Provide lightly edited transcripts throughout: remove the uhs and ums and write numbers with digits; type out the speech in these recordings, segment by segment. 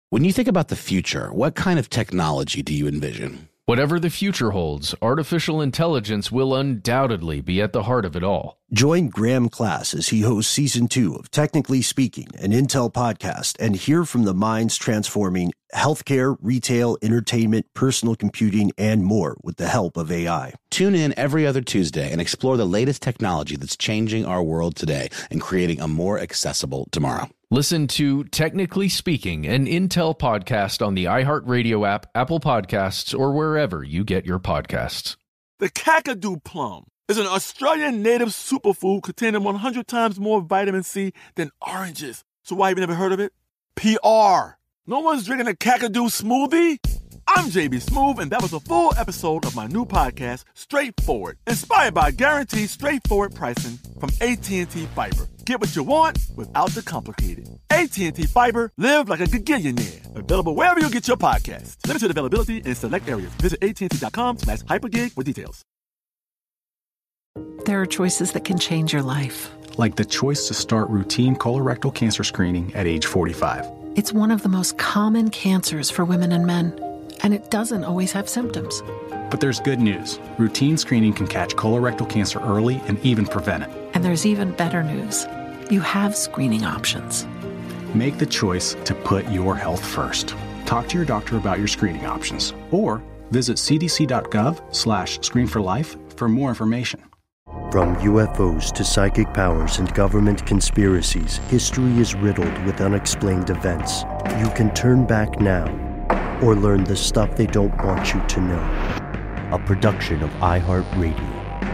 When you think about the future, what kind of technology do you envision? Whatever the future holds, artificial intelligence will undoubtedly be at the heart of it all. Join Graham Class as he hosts Season 2 of Technically Speaking, an Intel podcast, and hear from the minds transforming healthcare, retail, entertainment, personal computing, and more with the help of AI. Tune in every other Tuesday and explore the latest technology that's changing our world today and creating a more accessible tomorrow. Listen to Technically Speaking, an Intel podcast on the iHeartRadio app, Apple Podcasts, or wherever you get your podcasts. The Kakadu plum is an Australian native superfood containing 100 times more vitamin C than oranges. So why have you never heard of it? PR. No one's drinking a Kakadu smoothie? I'm JB Smoove, and that was a full episode of my new podcast, Straightforward, inspired by guaranteed straightforward pricing from AT&T Fiber. Get what you want without the complicated. AT&T Fiber, live like a gigillionaire. Available wherever you get your podcasts. Limited availability in select areas. Visit AT&T.com/hypergig for details. There are choices that can change your life. Like the choice to start routine colorectal cancer screening at age 45. It's one of the most common cancers for women and men, and it doesn't always have symptoms. But there's good news. Routine screening can catch colorectal cancer early and even prevent it. And there's even better news. You have screening options. Make the choice to put your health first. Talk to your doctor about your screening options or visit cdc.gov/screenforlife for more information. From UFOs to psychic powers and government conspiracies, history is riddled with unexplained events. You can turn back now or learn the stuff they don't want you to know. A production of iHeartRadio.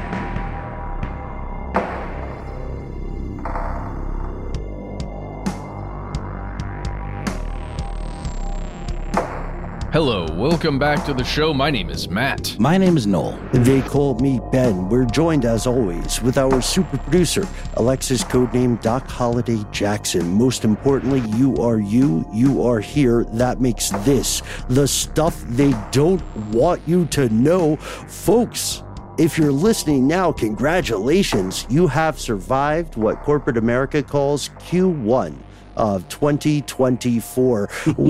Hello, welcome back to the show. My name is Matt. My name is Noel. They call me Ben. We're joined, as always, with our super producer, Alexis, codename Doc Holliday Jackson. Most importantly, you are here. That makes this the stuff they don't want you to know. Folks, if you're listening now, congratulations. You have survived what corporate America calls Q1 of 2024.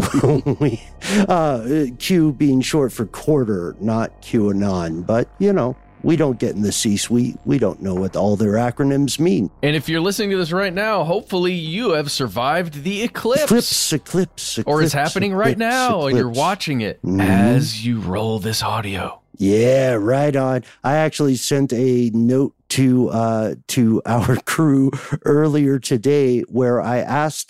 Q being short for quarter, not QAnon. But, you know, we don't get in the C-suite. We don't know what all their acronyms mean. And if you're listening to this right now, hopefully you have survived the eclipse. Eclipse. Or it's happening right now, and you're watching it as you roll this audio. Yeah, right on. I actually sent a note to our crew earlier today wherein I asked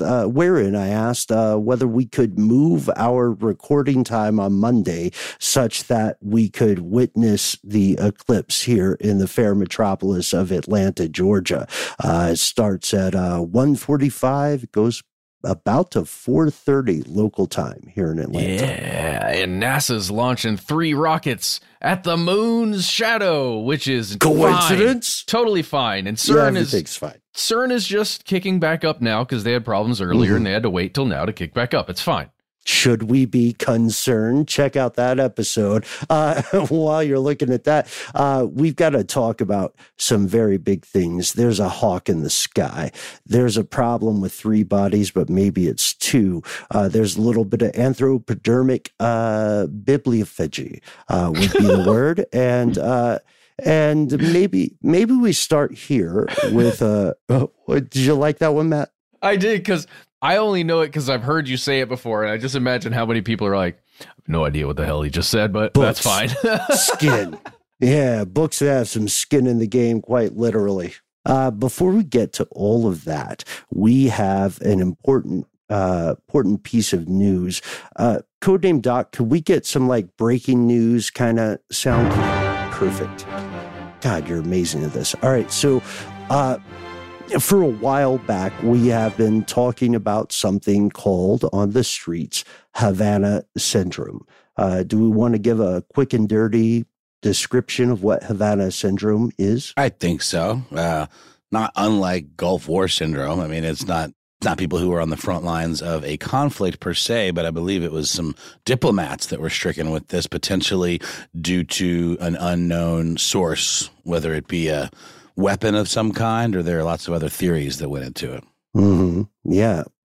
whether we could move our recording time on Monday such that we could witness the eclipse here in the fair metropolis of Atlanta, Georgia. It starts at 1:45, goes about to 4:30 local time here in Atlanta. Yeah, and NASA's launching 3 rockets at the moon's shadow, which is coincidence? Fine. Totally fine. And CERN everything's fine. CERN is just kicking back up now because they had problems earlier and they had to wait till now to kick back up. It's fine. Should we be concerned? Check out that episode. While you're looking at that, we've got to talk about some very big things. There's a hawk in the sky. There's a problem with 3 bodies, but maybe it's 2. There's a little bit of anthropodermic bibliophagy would be the word. And maybe we start here with did you like that one, Matt? I did, because I only know it because I've heard you say it before, and I just imagine how many people are like, I have no idea what the hell he just said, but books, that's fine. Skin. Yeah, books that have some skin in the game, quite literally. Before we get to all of that, we have an important piece of news. Codename Doc, could we get some like breaking news kind of sound? Perfect. God, you're amazing at this. All right, so for a while back, we have been talking about something called on the streets Havana Syndrome. Do we want to give a quick and dirty description of what Havana Syndrome is? I think so. Not unlike Gulf War Syndrome. I mean, it's not people who are on the front lines of a conflict per se, but I believe it was some diplomats that were stricken with this, potentially due to an unknown source, whether it be a weapon of some kind, or there are lots of other theories that went into it. Yeah.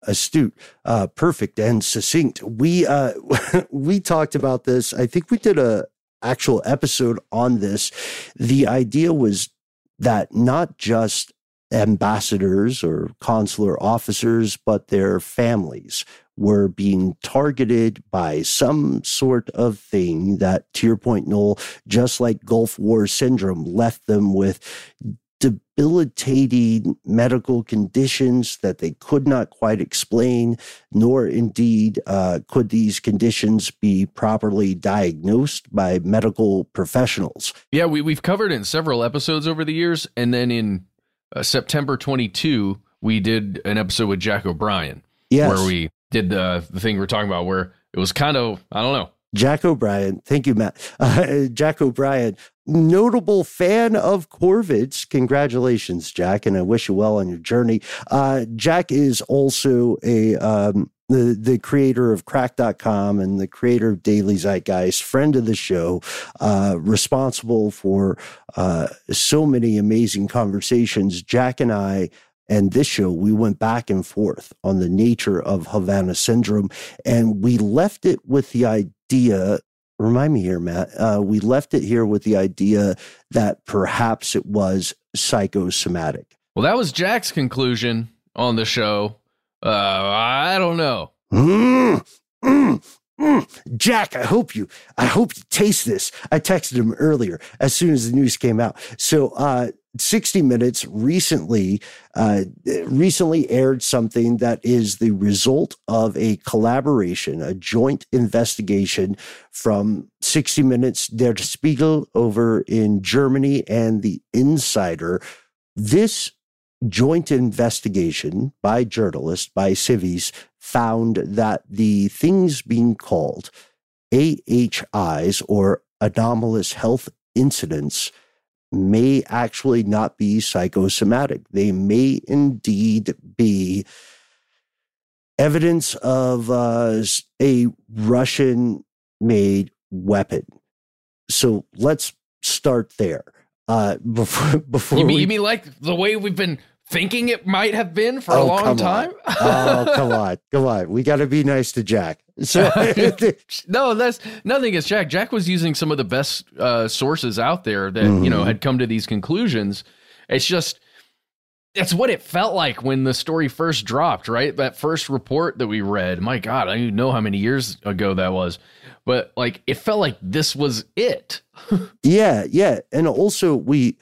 astute, perfect, and succinct. We we talked about this. I think we did a actual episode on this. The idea was that not just ambassadors or consular officers, but their families were being targeted by some sort of thing that, to your point, Noel, just like Gulf War syndrome, left them with debilitating medical conditions that they could not quite explain, nor indeed could these conditions be properly diagnosed by medical professionals. Yeah, we've covered it in several episodes over the years. And then in September 22, we did an episode with Jack O'Brien, where we did the thing we're talking about, where it was kind of, I don't know. Jack O'Brien. Thank you, Matt. Jack O'Brien, notable fan of Corvids. Congratulations, Jack, and I wish you well on your journey. Jack is also the creator of Crack.com and the creator of Daily Zeitgeist, friend of the show, responsible for so many amazing conversations. Jack and I, and this show, we went back and forth on the nature of Havana syndrome, and we left it with the idea, remind me here, Matt, we left it here with the idea that perhaps it was psychosomatic. Well, that was Jack's conclusion on the show. I don't know. Jack, I hope you taste this. I texted him earlier as soon as the news came out. So, 60 Minutes recently aired something that is the result of a collaboration, a joint investigation from 60 Minutes, Der Spiegel over in Germany, and The Insider. This joint investigation by journalists, by civies, found that the things being called AHIs, or anomalous health incidents, may actually not be psychosomatic. They may indeed be evidence of a Russian-made weapon. So let's start there. Before you mean like the way we've been thinking it might have been for a long time? Come on. We got to be nice to Jack. So no, that's nothing against Jack. Jack was using some of the best sources out there that, had come to these conclusions. It's just, that's what it felt like when the story first dropped, right? That first report that we read, my God, I don't even know how many years ago that was, but like, it felt like this was it. Yeah. And also we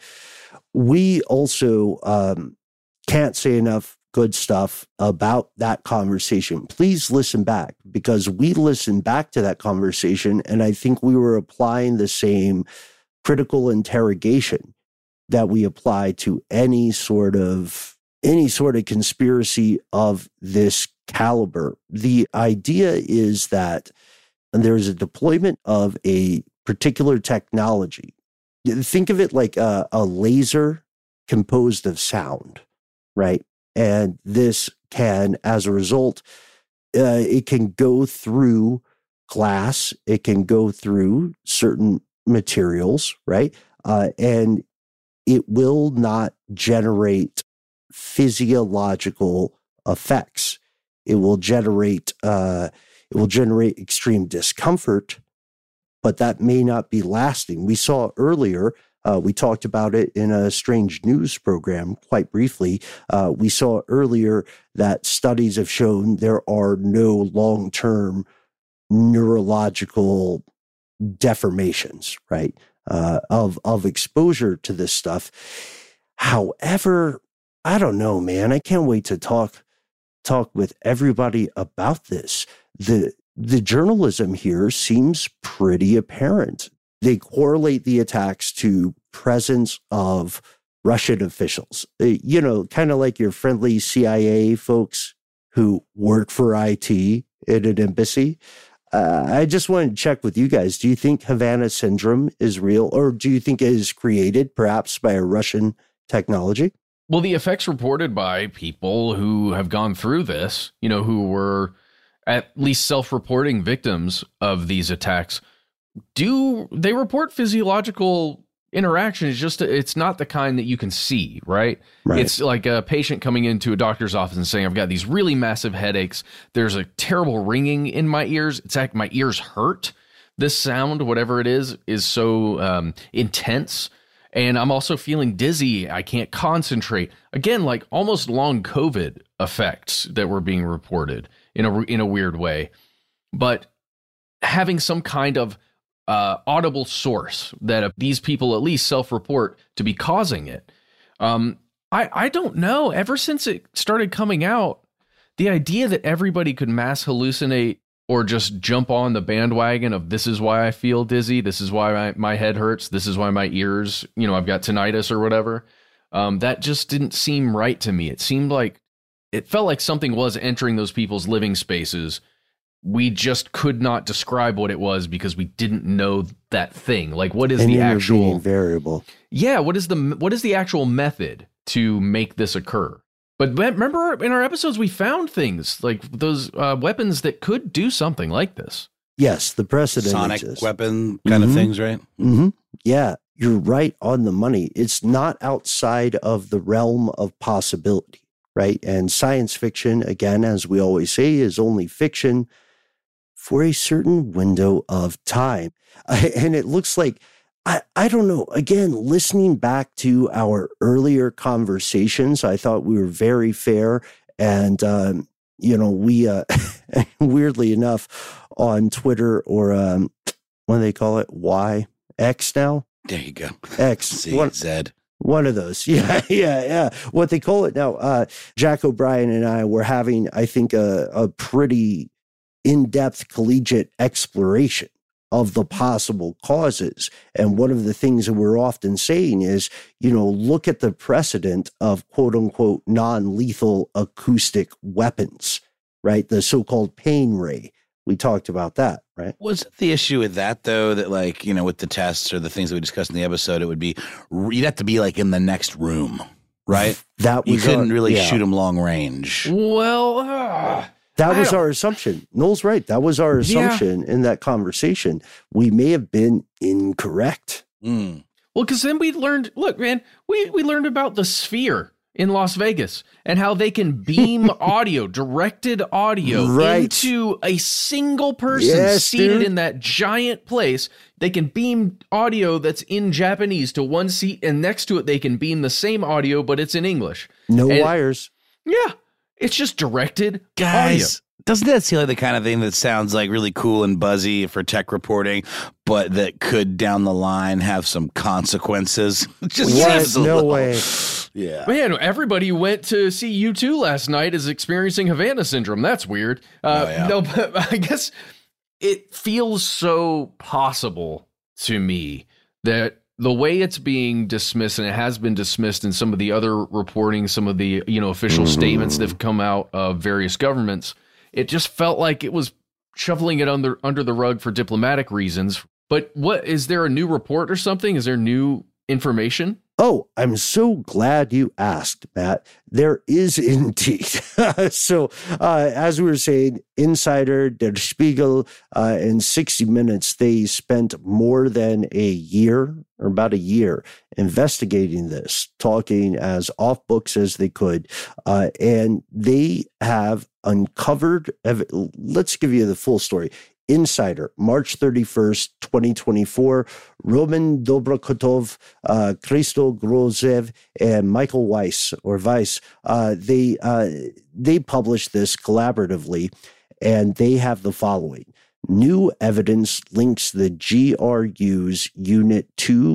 also can't say enough good stuff about that conversation. Please listen back, because we listened back to that conversation, and I think we were applying the same critical interrogation that we apply to any sort of conspiracy of this caliber. The idea is that there's a deployment of a particular technology. Think of it like a laser composed of sound, right? And this can, as a result, it can go through glass, it can go through certain materials, right? And it will not generate physiological effects. It will generate extreme discomfort, but that may not be lasting. We saw earlier, we talked about it in a Strange News program quite briefly. We saw earlier that studies have shown there are no long-term neurological deformations, right, of exposure to this stuff. However, I don't know, man. I can't wait to talk with everybody about this. The journalism here seems pretty apparent. They correlate the attacks to presence of Russian officials, kind of like your friendly CIA folks who work for IT in an embassy. I just wanted to check with you guys. Do you think Havana syndrome is real, or do you think it is created perhaps by a Russian technology? Well, the effects reported by people who have gone through this, who were at least self-reporting victims of these attacks, do they report physiological interaction is just, it's not the kind that you can see, right? It's like a patient coming into a doctor's office and saying, I've got these really massive headaches. There's a terrible ringing in my ears. It's like my ears hurt. This sound, whatever it is so intense. And I'm also feeling dizzy. I can't concentrate. Again, like almost long COVID effects that were being reported in a weird way. But having some kind of audible source that these people at least self-report to be causing it. I don't know. Ever since it started coming out, the idea that everybody could mass hallucinate or just jump on the bandwagon of this is why I feel dizzy, this is why my head hurts, this is why my ears, I've got tinnitus or whatever, that just didn't seem right to me. It felt like something was entering those people's living spaces. We just could not describe what it was because we didn't know that thing. Like, what is the actual variable? Yeah, what is the actual method to make this occur? But remember, in our episodes, we found things like those weapons that could do something like this. Yes, the precedent sonic exists. Weapon kind of things, right? Mm-hmm. Yeah, you're right on the money. It's not outside of the realm of possibility, right? And science fiction, again, as we always say, is only fiction for a certain window of time. And it looks like, I don't know, again, listening back to our earlier conversations, I thought we were very fair. And, we, weirdly enough, on Twitter or what do they call it? X now? There you go. X. Z. One of those. Yeah. What they call it now, Jack O'Brien and I were having, I think, a pretty in-depth collegiate exploration of the possible causes. And one of the things that we're often saying is, look at the precedent of quote unquote non-lethal acoustic weapons, right? The so-called pain ray. We talked about that, right? Was the issue with that though, that with the tests or the things that we discussed in the episode, it would be, you'd have to be like in the next room, right? That was you couldn't really shoot them long range. Well, that was our assumption. Noel's right. That was our assumption in that conversation. We may have been incorrect. Well, because then we learned, look, man, we learned about the Sphere in Las Vegas and how they can beam audio, directed audio into a single person seated in that giant place. They can beam audio that's in Japanese to one seat, and next to it, they can beam the same audio, but it's in English. No wires. Yeah. It's just directed audio. Doesn't that seem like the kind of thing that sounds like really cool and buzzy for tech reporting, but that could down the line have some consequences? No way. Yeah. Man, everybody who went to see U2 last night is experiencing Havana syndrome. That's weird. No, but I guess it feels so possible to me that the way it's being dismissed, and it has been dismissed in some of the other reporting, some of the official statements that have come out of various governments, it just felt like it was shoveling it under the rug for diplomatic reasons. But what is there a new report or something? Is there new information? Oh, I'm so glad you asked, Matt. There is indeed. So, as we were saying, Insider, Der Spiegel, in 60 Minutes, they spent more than a year, or about a year, investigating this, talking as off books as they could. And they have uncovered, let's give you the full story. Insider, March 31st, 2024, Roman Dobrokotov, Christo Grozev, and Michael Weiss, they published this collaboratively, and they have the following. New evidence links the GRU's Unit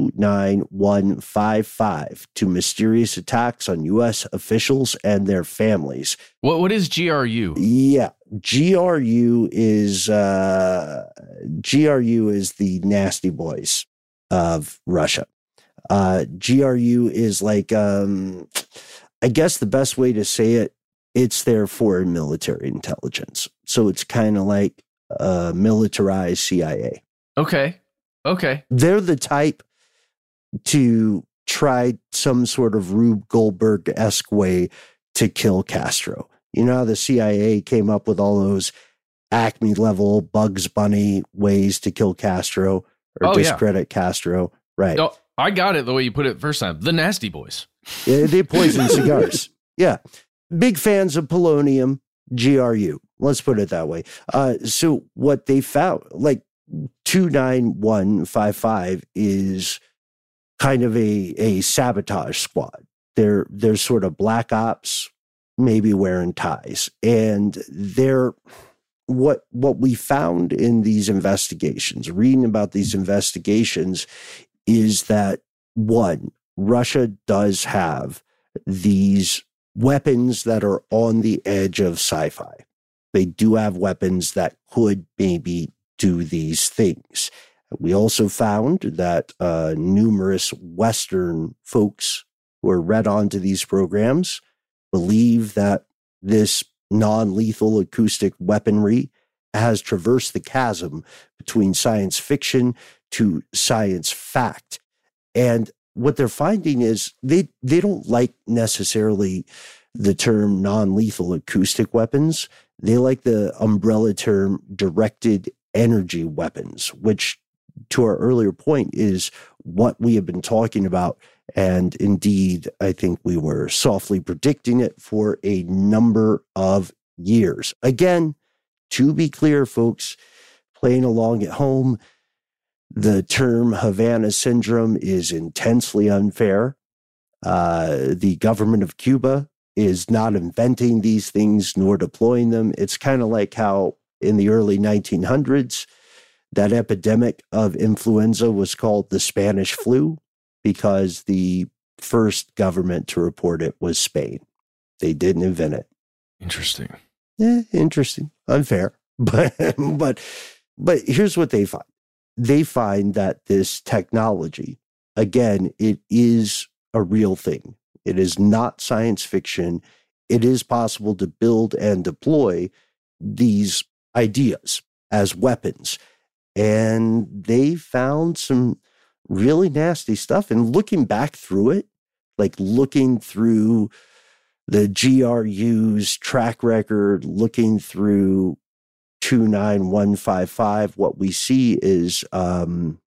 29155 to mysterious attacks on U.S. officials and their families. What is GRU? Yeah, GRU is the nasty boys of Russia. GRU is like, I guess the best way to say it, it's their foreign military intelligence. So it's kind of like militarized CIA. Okay. They're the type to try some sort of Rube Goldberg-esque way to kill Castro. You know how the CIA came up with all those Acme level Bugs Bunny ways to kill Castro or discredit Castro? Right. I got it the way you put it first time. The Nasty Boys. Yeah, they poison cigars. Yeah. Big fans of polonium, GRU. Let's put it that way. So what they found, like 29155 is kind of a sabotage squad. They're sort of black ops, maybe wearing ties. And they're what we found in these investigations, reading about these investigations, is that one, Russia does have these weapons that are on the edge of sci-fi. They do have weapons that could maybe do these things. We also found that numerous Western folks who are read onto these programs believe that this non-lethal acoustic weaponry has traversed the chasm between science fiction to science fact. And what they're finding is they don't like necessarily the term non-lethal acoustic weapons. They like the umbrella term directed energy weapons, which, to our earlier point, is what we have been talking about. And indeed, I think we were softly predicting it for a number of years. Again, to be clear, folks, playing along at home, the term Havana Syndrome is intensely unfair. The government of Cuba is not inventing these things nor deploying them. It's kind of like how in the early 1900s, that epidemic of influenza was called the Spanish flu because the first government to report it was Spain. They didn't invent it. Interesting. Yeah, interesting. Unfair. But here's what they find. They find that this technology, again, it is a real thing. It is not science fiction. It is possible to build and deploy these ideas as weapons. And they found some really nasty stuff. And looking back through it, like looking through the GRU's track record, looking through 29155, what we see is a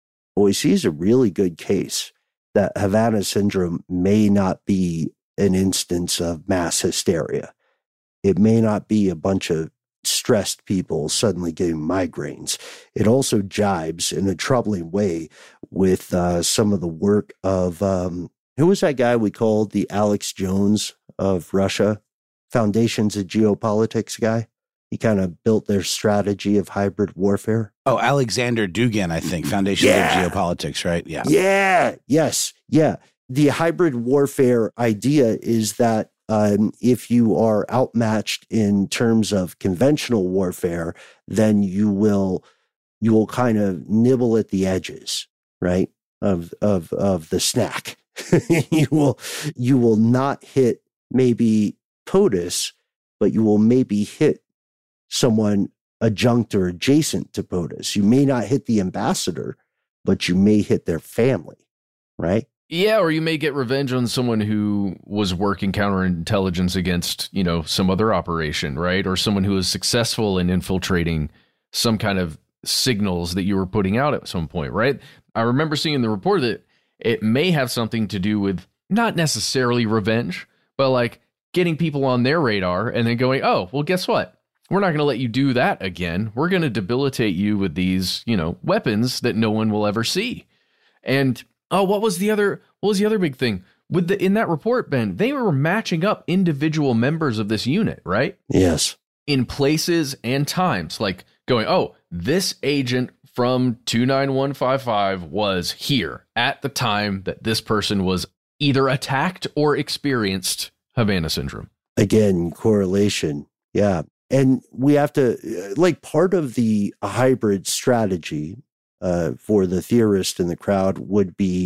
really good case that Havana Syndrome may not be an instance of mass hysteria. It may not be a bunch of stressed people suddenly getting migraines. It also jibes in a troubling way with some of the work of, who was that guy we called the Alex Jones of Russia? Foundations of Geopolitics guy. He kind of built their strategy of hybrid warfare. Oh, Alexander Dugin, I think. Foundations of Geopolitics, right? Yeah. Yeah. Yes. Yeah. The hybrid warfare idea is that if you are outmatched in terms of conventional warfare, then you will kind of nibble at the edges, right, of the snack. you will not hit maybe POTUS, but you will maybe hit someone adjunct or adjacent to POTUS. You may not hit the ambassador, but you may hit their family, right? Yeah, or you may get revenge on someone who was working counterintelligence against, some other operation, right? Or someone who was successful in infiltrating some kind of signals that you were putting out at some point, right? I remember seeing in the report that it may have something to do with not necessarily revenge, but like getting people on their radar and then going, oh, well, guess what? We're not going to let you do that again. We're going to debilitate you with these, weapons that no one will ever see. And what was the other big thing in that report, Ben? They were matching up individual members of this unit, right? Yes. In places and times, like going, oh, this agent from 29155 was here at the time that this person was either attacked or experienced Havana Syndrome. Again, correlation. Yeah. And we have to, part of the hybrid strategy for the theorist in the crowd would be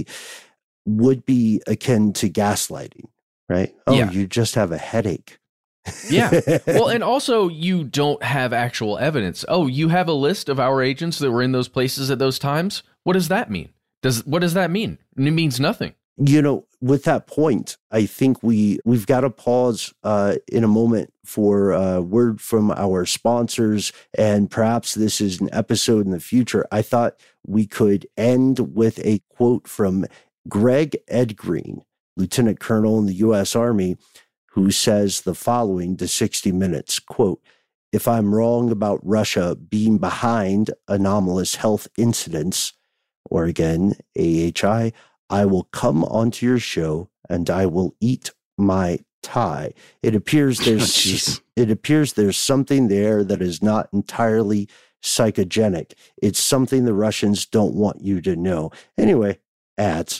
akin to gaslighting, right? Oh, yeah. You just have a headache. Yeah. Well, and also you don't have actual evidence. Oh, you have a list of our agents that were in those places at those times. What does that mean? What does that mean? It means nothing. With that point, I think we've got to pause in a moment for a word from our sponsors, and perhaps this is an episode in the future. I thought we could end with a quote from Greg Edgreen, lieutenant colonel in the U.S. Army, who says the following to 60 Minutes, quote, "If I'm wrong about Russia being behind anomalous health incidents," or again, AHI, "I will come onto your show and I will eat my tie. It appears there's something there that is not entirely psychogenic. It's something the Russians don't want you to know." Anyway, ads.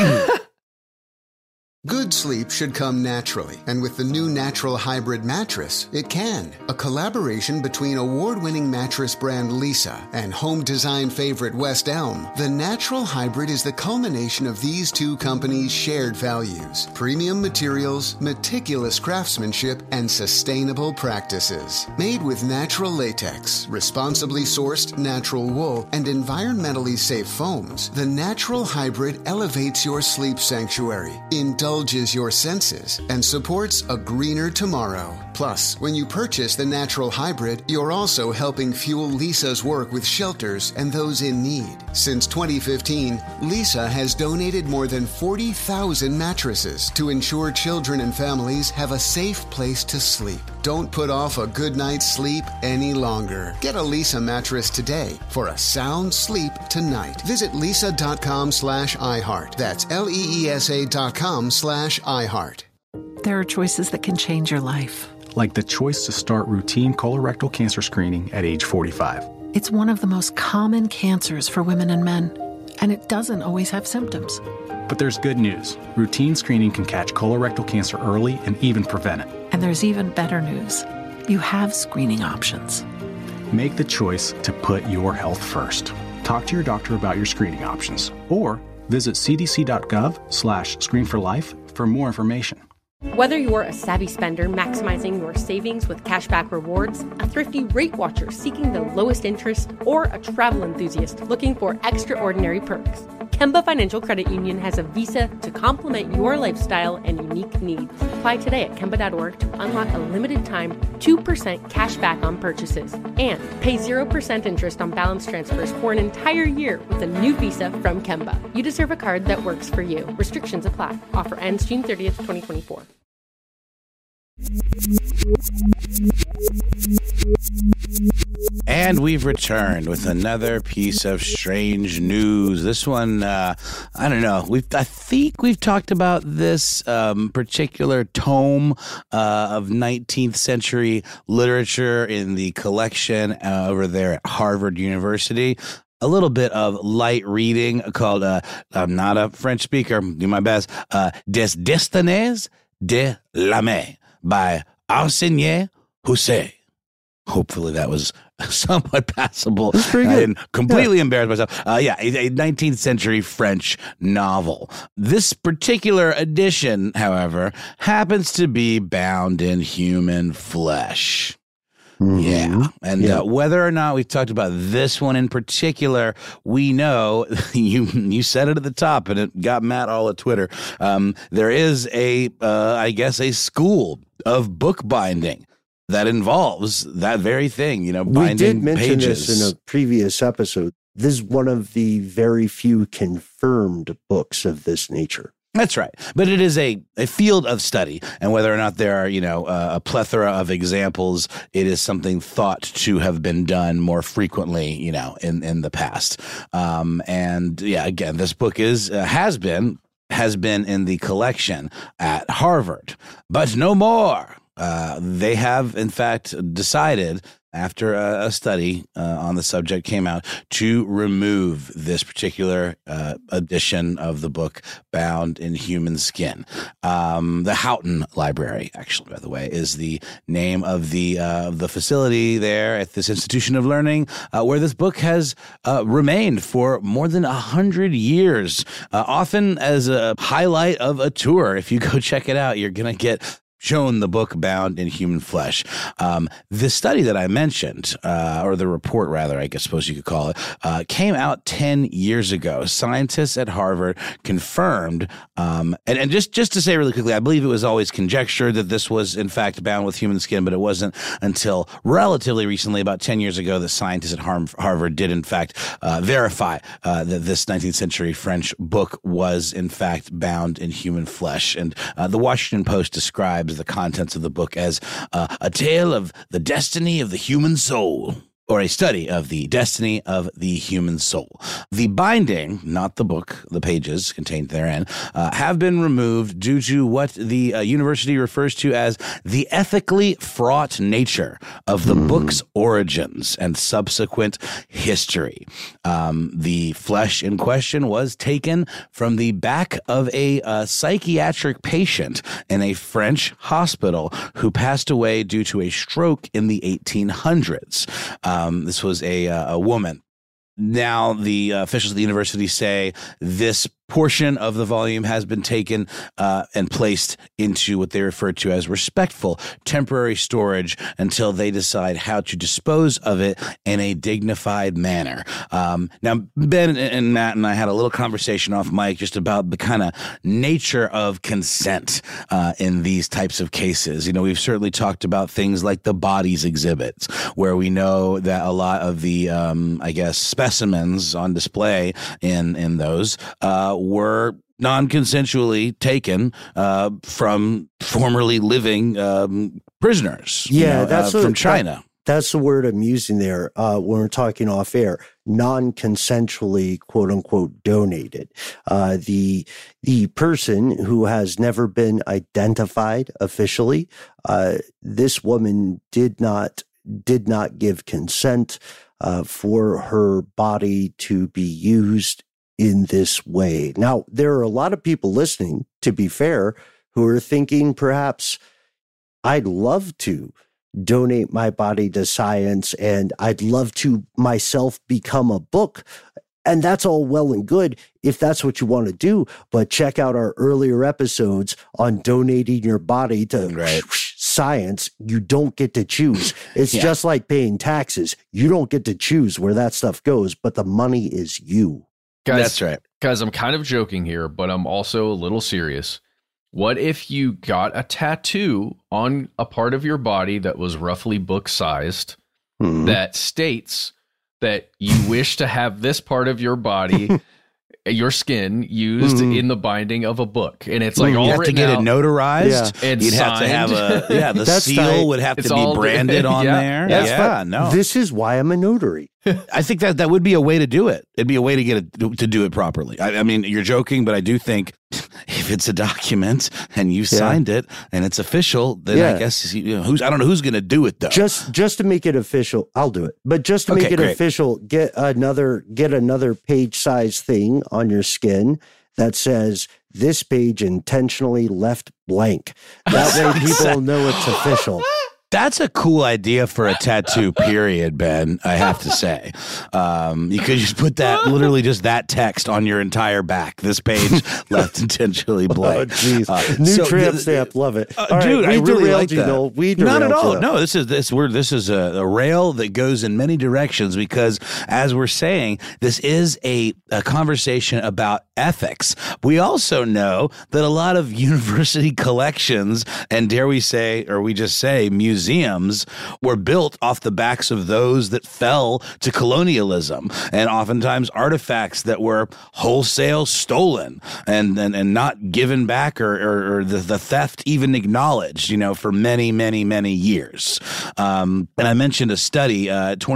Good sleep should come naturally, and with the new Natural Hybrid mattress, it can. A collaboration between award-winning mattress brand Leesa and home design favorite West Elm, the Natural Hybrid is the culmination of these two companies' shared values: premium materials, meticulous craftsmanship, and sustainable practices. Made with natural latex, responsibly sourced natural wool, and environmentally safe foams, the Natural Hybrid elevates your sleep sanctuary, indulges your senses, and supports a greener tomorrow. Plus, when you purchase the Natural Hybrid, you're also helping fuel Leesa's work with shelters and those in need. Since 2015, Leesa has donated more than 40,000 mattresses to ensure children and families have a safe place to sleep. Don't put off a good night's sleep any longer. Get a Leesa mattress today for a sound sleep tonight. Visit leesa.com/iHeart. That's LEESA.com/iHeart. There are choices that can change your life. Like the choice to start routine colorectal cancer screening at age 45. It's one of the most common cancers for women and men, and it doesn't always have symptoms. But there's good news. Routine screening can catch colorectal cancer early and even prevent it. And there's even better news. You have screening options. Make the choice to put your health first. Talk to your doctor about your screening options, or visit cdc.gov/screenforlife for more information. Whether you're a savvy spender maximizing your savings with cashback rewards, a thrifty rate watcher seeking the lowest interest, or a travel enthusiast looking for extraordinary perks, Kemba Financial Credit Union has a visa to complement your lifestyle and unique needs. Apply today at Kemba.org to unlock a limited time 2% cash back on purchases and pay 0% interest on balance transfers for an entire year with a new visa from Kemba. You deserve a card that works for you. Restrictions apply. Offer ends June 30th, 2024. And we've returned with another piece of strange news. This one, I don't know. I think we've talked about this particular tome of 19th century literature in the collection over there at Harvard University. A little bit of light reading called, I'm not a French speaker, do my best, Des Destinées de l'Âme by Arsène Houssaye. Hopefully that was somewhat passable. That's pretty good. I didn't completely embarrass myself. A 19th century French novel. This particular edition, however, happens to be bound in human flesh. Mm-hmm. Yeah. And whether or not we've talked about this one in particular, we know, you said it at the top and it got Matt all at Twitter. There is a school of bookbinding that involves that very thing, binding we did mention pages. This in a previous episode. This is one of the very few confirmed books of this nature. That's right. But it is a field of study. And whether or not there are, a plethora of examples, it is something thought to have been done more frequently, in the past. Again, this book has been in the collection at Harvard, but no more. They have, in fact, decided, after a study on the subject came out, to remove this particular edition of the book bound in human skin. The Houghton Library, actually, by the way, is the name of the facility there at this institution of learning where this book has remained for more than 100 years, often as a highlight of a tour. If you go check it out, you're going to get shown the book Bound in Human Flesh. The study that I mentioned, or the report rather, I suppose you could call it, came out 10 years ago. Scientists at Harvard confirmed, and just to say really quickly, I believe it was always conjectured that this was in fact bound with human skin, but it wasn't until relatively recently, about 10 years ago, that scientists at Harvard did in fact verify that this 19th century French book was in fact bound in human flesh. And the Washington Post describes the contents of the book as a tale of the destiny of the human soul, or a study of the destiny of the human soul. The binding, not the book, the pages contained therein, have been removed due to what the university refers to as the ethically fraught nature of the book's origins and subsequent history. The flesh in question was taken from the back of a psychiatric patient in a French hospital who passed away due to a stroke in the 1800s. This was a woman. Now, the officials at the university say this portion of the volume has been taken and placed into what they refer to as respectful temporary storage until they decide how to dispose of it in a dignified manner. Now, Ben and Matt and I had a little conversation off mic just about the kind of nature of consent in these types of cases. You know, we've certainly talked about things like the bodies exhibits, where we know that a lot of the, specimens on display in those were non-consensually taken from formerly living prisoners. Yeah, that's from China. That's the word I'm using there when we're talking off air. Non-consensually, quote unquote, donated. The person who has never been identified officially, this woman did not give consent for her body to be used in this way. Now, there are a lot of people listening, to be fair, who are thinking perhaps I'd love to donate my body to science and I'd love to myself become a book. And that's all well and good if that's what you want to do. But check out our earlier episodes on donating your body to science. You don't get to choose. It's just like paying taxes. You don't get to choose where that stuff goes, but the money is you. Guys, that's right. Guys, I'm kind of joking here, but I'm also a little serious. What if you got a tattoo on a part of your body that was roughly book-sized that states that you wish to have this part of your body, your skin, used in the binding of a book, and it's like all you have to get it notarized, and you'd signed. have to have the seal would have to be branded on there. No, this is why I'm a notary. I think that would be a way to do it. It'd be a way to get it to do it properly. I mean, you're joking, but I do think if it's a document and you signed it and it's official, then I guess I don't know who's going to do it though. Just to make it official, I'll do it. But just to make it official, get another page size thing on your skin that says this page intentionally left blank. That way people know it's official. That's a cool idea for a tattoo, period, Ben, I have to say. You could just put that, literally just that text on your entire back. This page left intentionally blank. Oh, jeez. New tramp stamp, love it. Dude, I really like that. Not at all. No, this is a rail that goes in many directions because, as we're saying, this is a conversation about ethics. We also know that a lot of university collections, and dare we say, or we just say, museums were built off the backs of those that fell to colonialism, and oftentimes artifacts that were wholesale stolen and not given back or the theft even acknowledged, for many, many, many years. And I mentioned a study,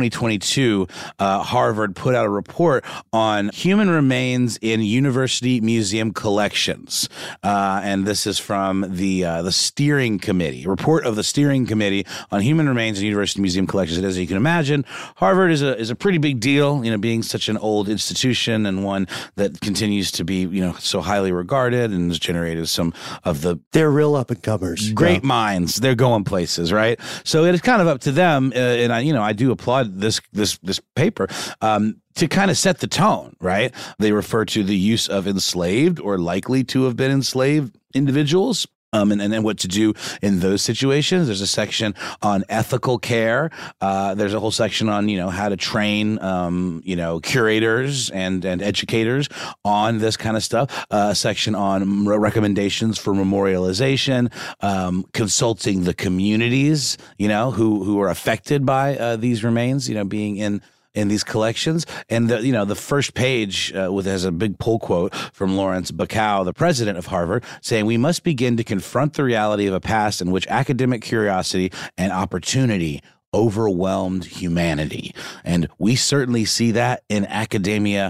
2022, Harvard put out a report on human remains in university museum collections. And this is from the steering committee, report of the steering committee on human remains in university museum collections. And as you can imagine, Harvard is a pretty big deal, being such an old institution and one that continues to be, so highly regarded and has generated some of the they're real up and comers, great minds. They're going places, right? So it is kind of up to them, and I do applaud this paper. To kind of set the tone, right? They refer to the use of enslaved or likely to have been enslaved individuals And what to do in those situations. There's a section on ethical care. There's a whole section on, how to train, curators and educators on this kind of stuff. A section on recommendations for memorialization, consulting the communities, who are affected by these remains, being in these collections. And the first page has a big pull quote from Lawrence Bacow, the president of Harvard, saying, "We must begin to confront the reality of a past in which academic curiosity and opportunity overwhelmed humanity." And we certainly see that in academia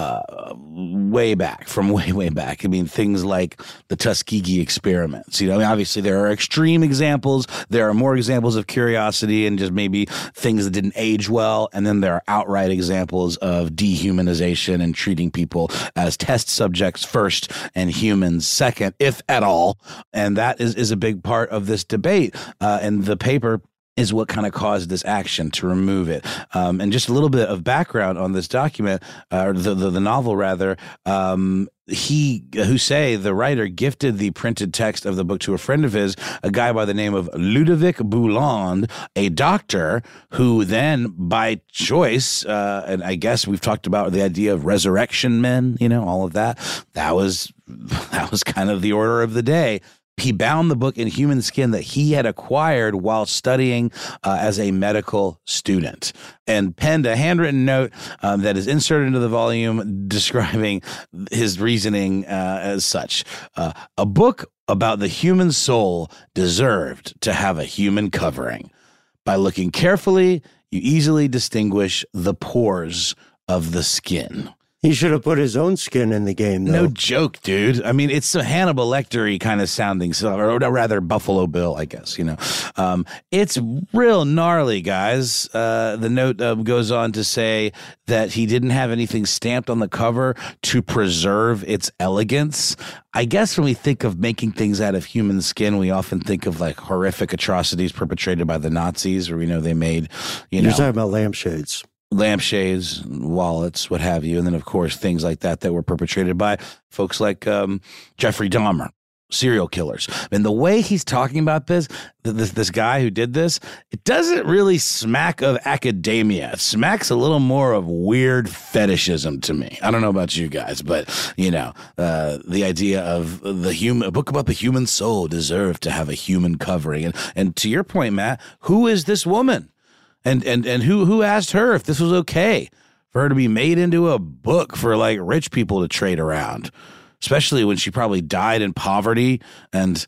way back. I mean, things like the Tuskegee experiments. Obviously there are extreme examples. There are more examples of curiosity and just maybe things that didn't age well. And then there are outright examples of dehumanization and treating people as test subjects first and humans second, if at all. And that is a big part of this debate. And the paper is what kind of caused this action to remove it. And just a little bit of background on this document, or the novel rather, Houssaye, the writer, gifted the printed text of the book to a friend of his, a guy by the name of Ludovic Bouland, a doctor who then, by choice, and I guess we've talked about the idea of resurrection men, all of that. That was kind of the order of the day. He bound the book in human skin that he had acquired while studying as a medical student, and penned a handwritten note that is inserted into the volume describing his reasoning as such. A book about the human soul deserved to have a human covering. By looking carefully, you easily distinguish the pores of the skin. He should have put his own skin in the game, though. No joke, dude. I mean, it's a Hannibal Lecter-y kind of sounding, or rather Buffalo Bill, I guess, It's real gnarly, guys. The note goes on to say that he didn't have anything stamped on the cover to preserve its elegance. I guess when we think of making things out of human skin, we often think of like horrific atrocities perpetrated by the Nazis, or they made, You're talking about lampshades. Lampshades, wallets, what have you. And then, of course, things like that were perpetrated by folks like Jeffrey Dahmer, serial killers. And the way he's talking about this guy who did this, it doesn't really smack of academia. It smacks a little more of weird fetishism to me. I don't know about you guys, but, the idea of a book about the human soul deserved to have a human covering. And to your point, Matt, who is this woman? And who asked her if this was okay for her to be made into a book for like rich people to trade around, especially when she probably died in poverty and,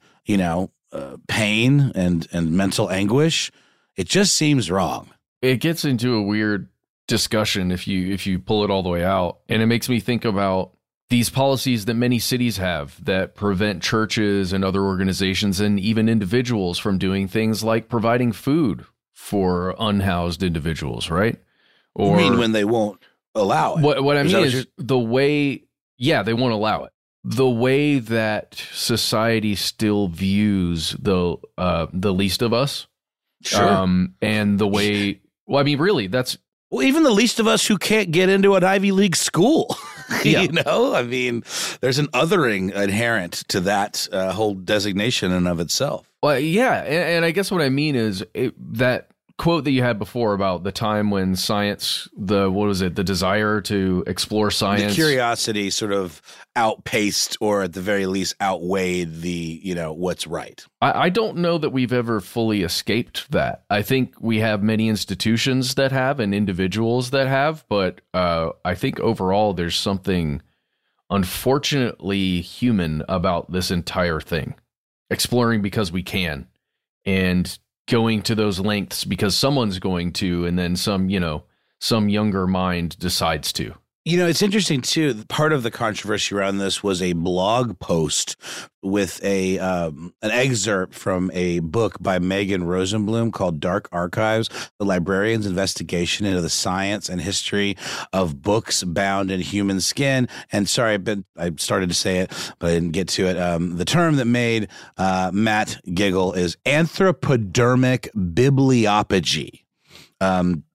pain and mental anguish. It just seems wrong. It gets into a weird discussion if you pull it all the way out. And it makes me think about these policies that many cities have that prevent churches and other organizations and even individuals from doing things like providing food for unhoused individuals, right? Or you mean when they won't allow it? What I mean is the way, they won't allow it. The way that society still views the least of us, sure, and the way. Well, I mean, really, that's even the least of us who can't get into an Ivy League school. Yeah. I mean, there's an othering inherent to that whole designation in and of itself. Well, yeah, and I guess what I mean is that quote that you had before about the time when science, the desire to explore science, the curiosity sort of outpaced, or at the very least outweighed the, what's right. I don't know that we've ever fully escaped that. I think we have many institutions that have and individuals that have, but I think overall there's something unfortunately human about this entire thing. Exploring because we can, and going to those lengths because someone's going to, and then some younger mind decides to. It's interesting, too. Part of the controversy around this was a blog post with an excerpt from a book by Megan Rosenblum called Dark Archives, The Librarian's Investigation into the Science and History of Books Bound in Human Skin. And sorry, I started to say it, but I didn't get to it. The term that made Matt giggle is anthropodermic bibliopagy.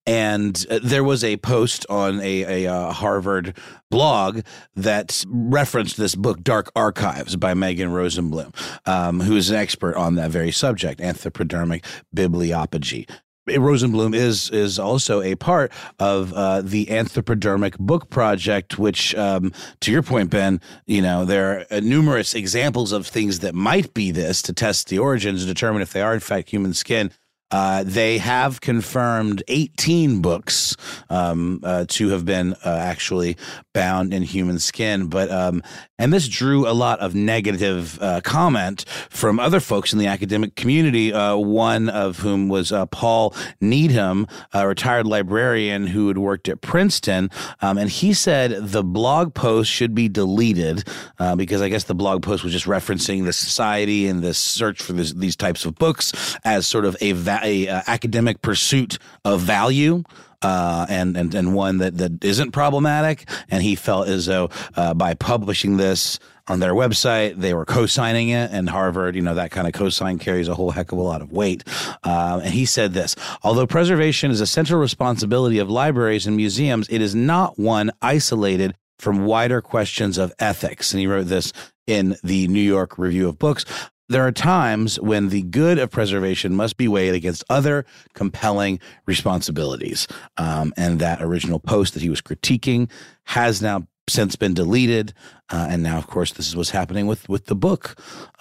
And there was a post on a Harvard blog that referenced this book, Dark Archives, by Megan Rosenblum, who is an expert on that very subject, anthropodermic bibliophagy. Rosenblum is also a part of the Anthropodermic Book Project, which, to your point, Ben, there are numerous examples of things that might be this to test the origins and determine if they are, in fact, human skin. They have confirmed 18 books to have been actually bound in human skin. But and this drew a lot of negative comment from other folks in the academic community, one of whom was Paul Needham, a retired librarian who had worked at Princeton. And he said the blog post should be deleted because I guess the blog post was just referencing the society and this search for these types of books as sort of a academic pursuit of value. And one that isn't problematic. And he felt as though by publishing this on their website, they were co-signing it. And Harvard, that kind of co-sign carries a whole heck of a lot of weight. And he said this: although preservation is a central responsibility of libraries and museums, it is not one isolated from wider questions of ethics. And he wrote this in the New York Review of Books. There are times when the good of preservation must be weighed against other compelling responsibilities. And that original post that he was critiquing has now since been deleted. And now, of course, this is what's happening with the book.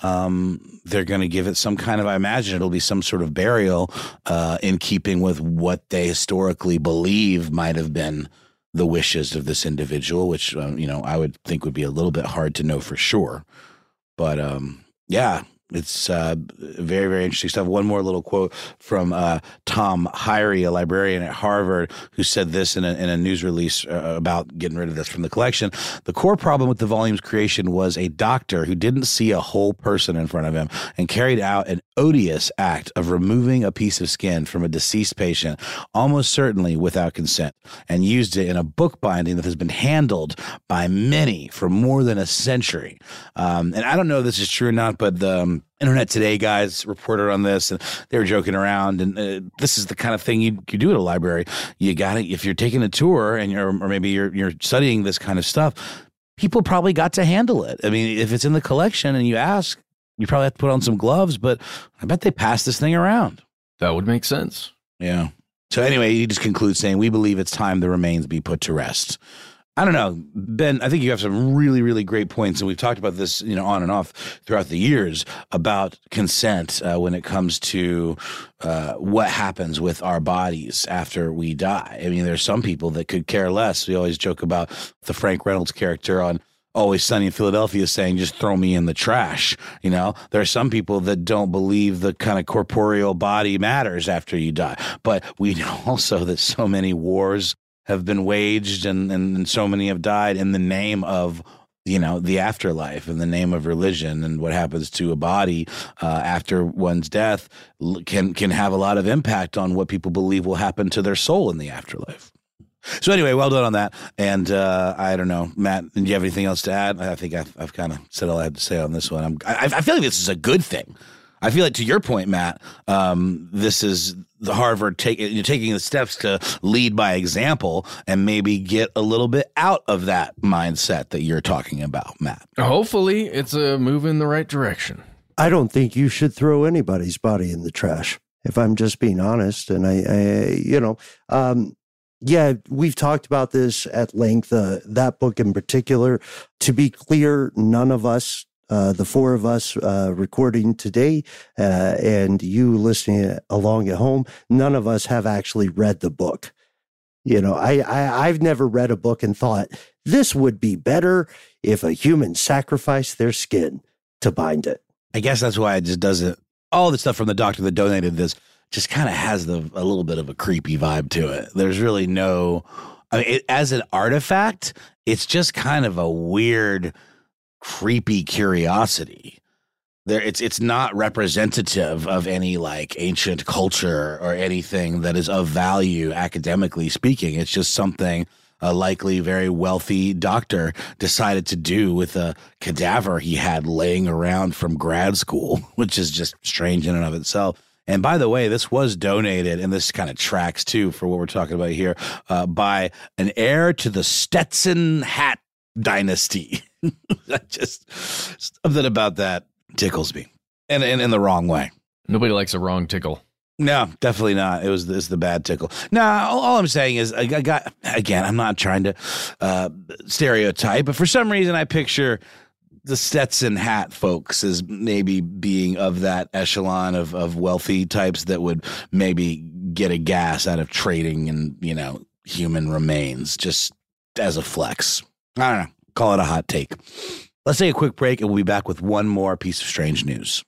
They're going to give it some kind of, I imagine it'll be some sort of burial in keeping with what they historically believe might have been the wishes of this individual, which, I would think would be a little bit hard to know for sure. But, yeah. It's very, very interesting stuff. One more little quote from Tom Hyrie, a librarian at Harvard, who said this in a news release about getting rid of this from the collection. The core problem with the volume's creation was a doctor who didn't see a whole person in front of him and carried out an odious act of removing a piece of skin from a deceased patient, almost certainly without consent, and used it in a book binding that has been handled by many for more than a century. And I don't know if this is true or not, but the Internet Today guys reported on this, and they were joking around. And this is the kind of thing you do at a library. You got to, if you're taking a tour and or maybe you're studying this kind of stuff, people probably got to handle it. I mean, if it's in the collection and you ask, you probably have to put on some gloves, but I bet they pass this thing around. That would make sense. Yeah. So anyway, he just concludes saying, we believe it's time the remains be put to rest. I don't know, Ben, I think you have some really, really great points. And we've talked about this, on and off throughout the years about consent when it comes to what happens with our bodies after we die. I mean, there's some people that could care less. We always joke about the Frank Reynolds character on Always Sunny in Philadelphia saying, just throw me in the trash. There are some people that don't believe the kind of corporeal body matters after you die. But we know also that so many wars have been waged and so many have died in the name of, the afterlife, in the name of religion, and what happens to a body after one's death can have a lot of impact on what people believe will happen to their soul in the afterlife. So anyway, well done on that. And I don't know, Matt, do you have anything else to add? I think I've kind of said all I had to say on this one. I feel like this is a good thing. I feel like, to your point, Matt, this is the Harvard taking the steps to lead by example and maybe get a little bit out of that mindset that you're talking about, Matt. Hopefully it's a move in the right direction. I don't think you should throw anybody's body in the trash, if I'm just being honest. And yeah, we've talked about this at length, that book in particular. To be clear, none of us, the four of us recording today and you listening along at home, none of us have actually read the book. I've never read a book and thought, this would be better if a human sacrificed their skin to bind it. I guess that's why it just doesn't, all the stuff from the doctor that donated this just kind of has a little bit of a creepy vibe to it. There's really no, as an artifact, it's just kind of a weird, creepy curiosity. It's not representative of any ancient culture or anything that is of value academically speaking. It's just something a likely very wealthy doctor decided to do with a cadaver he had laying around from grad school, which is just strange in and of itself. And by the way, this was donated, and this kind of tracks too for what we're talking about here, by an heir to the Stetson hat dynasty. Just something about that tickles me, and in the wrong way. Nobody likes a wrong tickle. No, definitely not. It's the bad tickle. Now, all I'm saying is, I'm not trying to stereotype, but for some reason I picture the Stetson hat folks as maybe being of that echelon of wealthy types that would maybe get a gas out of trading in, human remains just as a flex. I don't know. Call it a hot take. Let's take a quick break and we'll be back with one more piece of strange news.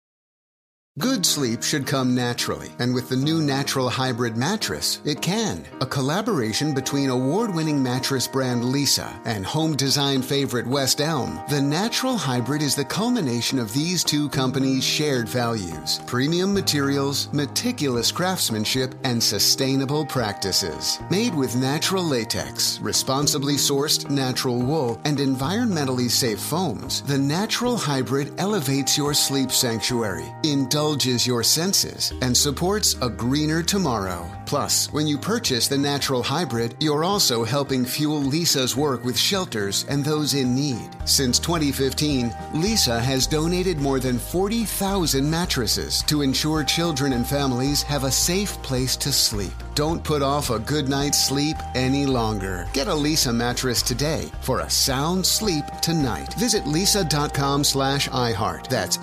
Good sleep should come naturally, and with the new Natural Hybrid mattress, it can. A collaboration between award-winning mattress brand Leesa and home design favorite West Elm, the Natural Hybrid is the culmination of these two companies' shared values: premium materials, meticulous craftsmanship, and sustainable practices. Made with natural latex, responsibly sourced natural wool, and environmentally safe foams, the Natural Hybrid elevates your sleep sanctuary, indulges your senses, and supports a greener tomorrow. Plus, when you purchase the Natural Hybrid, you're also helping fuel Leesa's work with shelters and those in need. Since 2015, Leesa has donated more than 40,000 mattresses to ensure children and families have a safe place to sleep. Don't put off a good night's sleep any longer. Get a Leesa mattress today for a sound sleep tonight. Visit leesa.com/iHeart. That's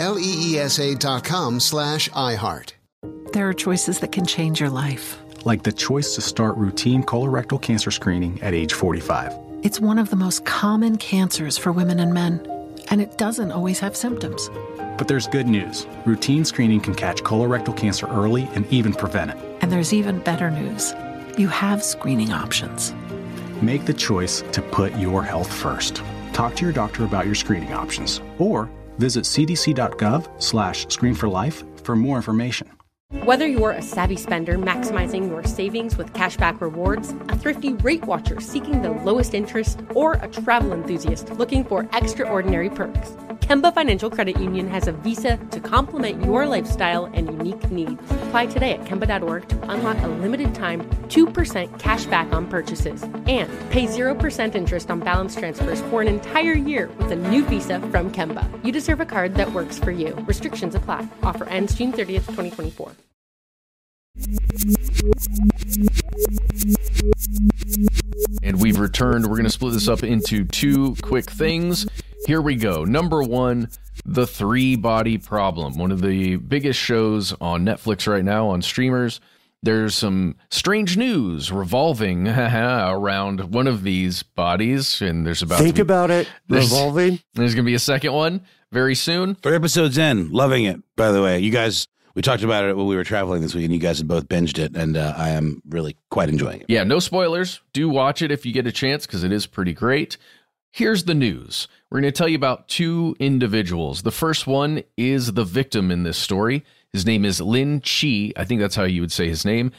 LEESA.com/iHeart. There are choices that can change your life. Like the choice to start routine colorectal cancer screening at age 45. It's one of the most common cancers for women and men, and it doesn't always have symptoms. But there's good news. Routine screening can catch colorectal cancer early and even prevent it. And there's even better news. You have screening options. Make the choice to put your health first. Talk to your doctor about your screening options, or visit cdc.gov/screenforlife for more information. Whether you're a savvy spender maximizing your savings with cashback rewards, a thrifty rate watcher seeking the lowest interest, or a travel enthusiast looking for extraordinary perks, Kemba Financial Credit Union has a visa to complement your lifestyle and unique needs. Apply today at Kemba.org to unlock a limited time 2% cash back on purchases and pay 0% interest on balance transfers for an entire year with a new visa from Kemba. You deserve a card that works for you. Restrictions apply. Offer ends June 30th, 2024. And we've returned. We're going to split this up into two quick things. Here we go. Number one, The Three Body Problem. One of the biggest shows on Netflix right now on streamers. There's some strange news revolving around one of these bodies, and there's about revolving. There's going to be a second one very soon. 3 episodes in, loving it. By the way, you guys, we talked about it when we were traveling this week, and you guys had both binged it, and I am really quite enjoying it. Yeah, no spoilers. Do watch it if you get a chance, because it is pretty great. Here's the news. We're going to tell you about two individuals. The first one is the victim in this story. His name is Lin Qi. I think that's how you would say his name.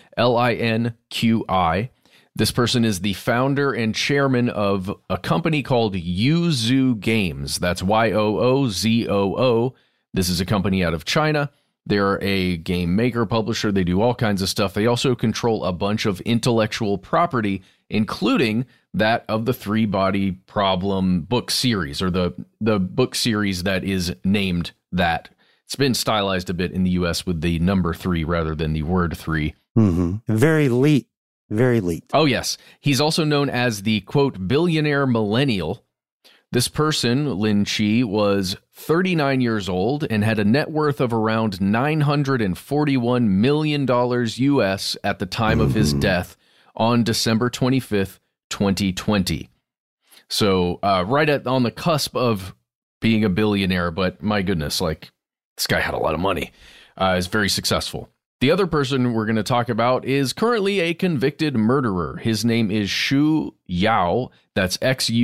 Linqi. This person is the founder and chairman of a company called Yuzu Games. That's Yoozoo. This is a company out of China. They're a game maker, publisher. They do all kinds of stuff. They also control a bunch of intellectual property, including that of the Three Body Problem book series, or the book series that is named that. It's been stylized a bit in the U.S. with the number 3 rather than the word 3. Mm-hmm. Very elite. Very elite. Oh, yes. He's also known as the, quote, billionaire millennial. This person, Lin Qi, was 39 years old and had a net worth of around $941 million U.S. at the time of his death on December 25th, 2020. So right on the cusp of being a billionaire, but my goodness, like, this guy had a lot of money. Is very successful. The other person we're going to talk about is currently a convicted murderer. His name is Xu Yao. That's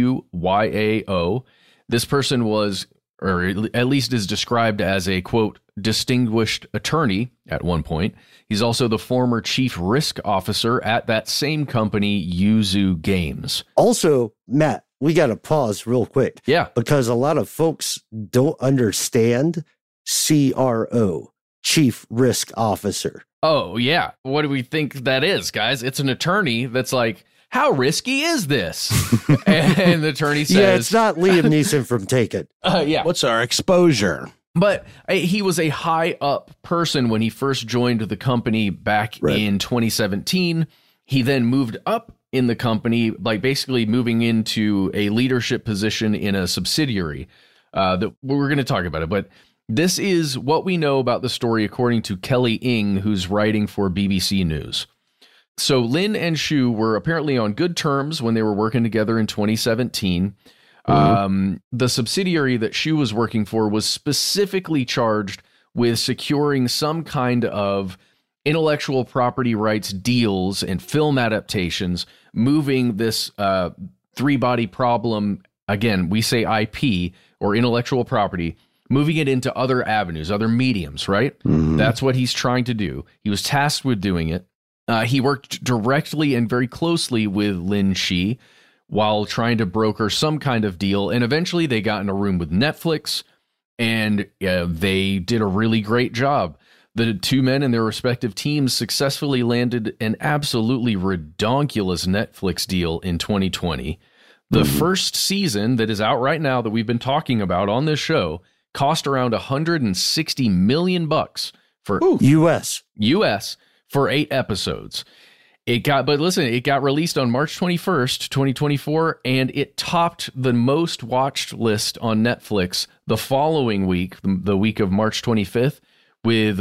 Xuyao. This person was, or at least is described as a, quote, distinguished attorney at one point. He's also the former chief risk officer at that same company, Yuzu Games. Also, Matt, we got to pause real quick. Yeah. Because a lot of folks don't understand CRO. chief risk officer. Oh, yeah. What do we think that is, guys? It's an attorney that's like, how risky is this? And the attorney says... Yeah, it's not Liam Neeson from Taken. Yeah. What's our exposure? But he was a high up person when he first joined the company back in 2017. He then moved up in the company, like basically moving into a leadership position in a subsidiary. That we're going to talk about it, but this is what we know about the story according to Kelly Ng, who's writing for BBC News. So Lin and Shu were apparently on good terms when they were working together in 2017. The subsidiary that Shu was working for was specifically charged with securing some kind of intellectual property rights deals and film adaptations, moving this three-body problem, again, we say IP or intellectual property, moving it into other avenues, other mediums, right? That's what he's trying to do. He was tasked with doing it. He worked directly and very closely with Lin Shi while trying to broker some kind of deal. And eventually they got in a room with Netflix, and they did a really great job. The two men and their respective teams successfully landed an absolutely redonkulous Netflix deal in 2020. The first season that is out right now that we've been talking about on this show cost around $160 million for US for 8 episodes. It got released on March 21st, 2024, and it topped the most watched list on Netflix the following week, the week of March 25th, with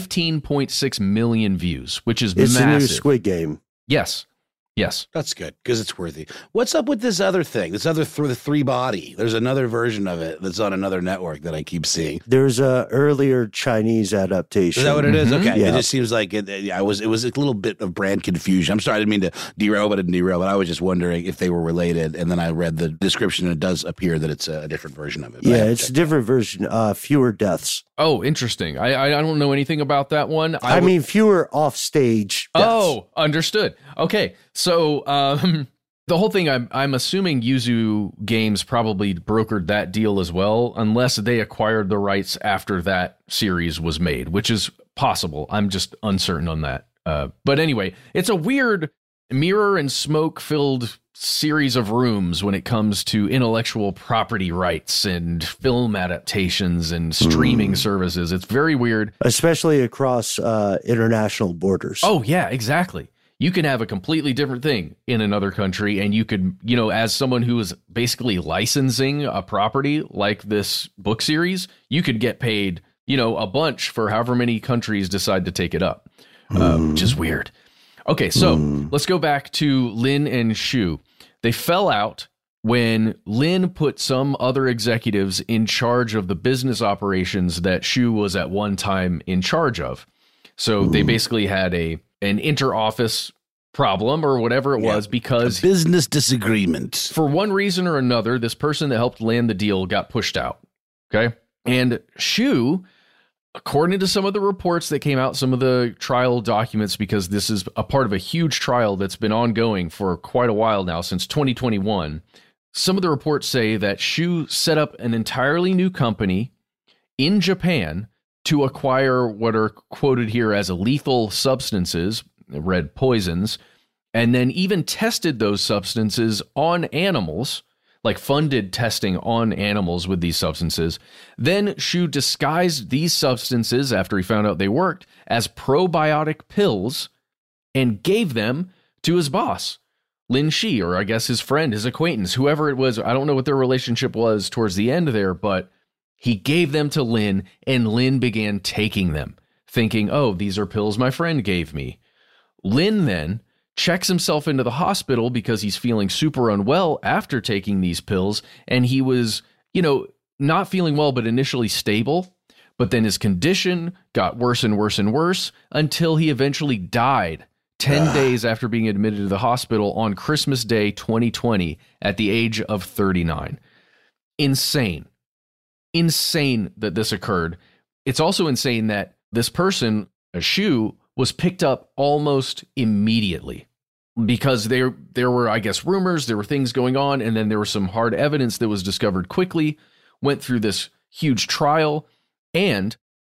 15.6 million views, which is massive. It's a new Squid Game. Yes. That's good because it's worthy. What's up with this other thing? This other the three body. There's another version of it that's on another network that I keep seeing. There's a earlier Chinese adaptation. Is that what it is? Okay. Yeah. It just seems like it was a little bit of brand confusion. I'm sorry, I didn't mean to derail, but I was just wondering if they were related. And then I read the description, and it does appear that it's a different version of it. Yeah, it's a different version. Fewer deaths. Oh, interesting. I don't know anything about that one. I mean, fewer offstage deaths. Oh, understood. Okay. So the whole thing, I'm assuming Yuzu Games probably brokered that deal as well, unless they acquired the rights after that series was made, which is possible. I'm just uncertain on that. But anyway, it's a weird mirror and smoke filled series of rooms when it comes to intellectual property rights and film adaptations and streaming services. It's very weird, especially across international borders. Oh yeah, exactly. You can have a completely different thing in another country, and you could, as someone who is basically licensing a property like this book series, you could get paid, a bunch for however many countries decide to take it up, which is weird. Okay, so let's go back to Lin and Shu. They fell out when Lin put some other executives in charge of the business operations that Shu was at one time in charge of. So they basically had an inter-office problem or whatever it was, because a business disagreement. For one reason or another, this person that helped land the deal got pushed out. Okay. And Shu, according to some of the reports that came out, some of the trial documents, because this is a part of a huge trial that's been ongoing for quite a while now, since 2021. Some of the reports say that Shu set up an entirely new company in Japan to acquire what are quoted here as lethal substances, red poisons, and then even tested those substances on animals, like funded testing on animals with these substances. Then Shu disguised these substances, after he found out they worked, as probiotic pills and gave them to his boss, Lin Shi, or I guess his friend, his acquaintance, whoever it was. I don't know what their relationship was towards the end there, but he gave them to Lin, and Lin began taking them, thinking, oh, these are pills my friend gave me. Lin then checks himself into the hospital because he's feeling super unwell after taking these pills, and he was, not feeling well, but initially stable. But then his condition got worse and worse and worse until he eventually died 10 days after being admitted to the hospital on Christmas Day 2020 at the age of 39. Insane that this occurred. It's also insane that this person, Shu, was picked up almost immediately, because there were, I guess, rumors, there were things going on, and then there was some hard evidence that was discovered quickly, went through this huge trial, and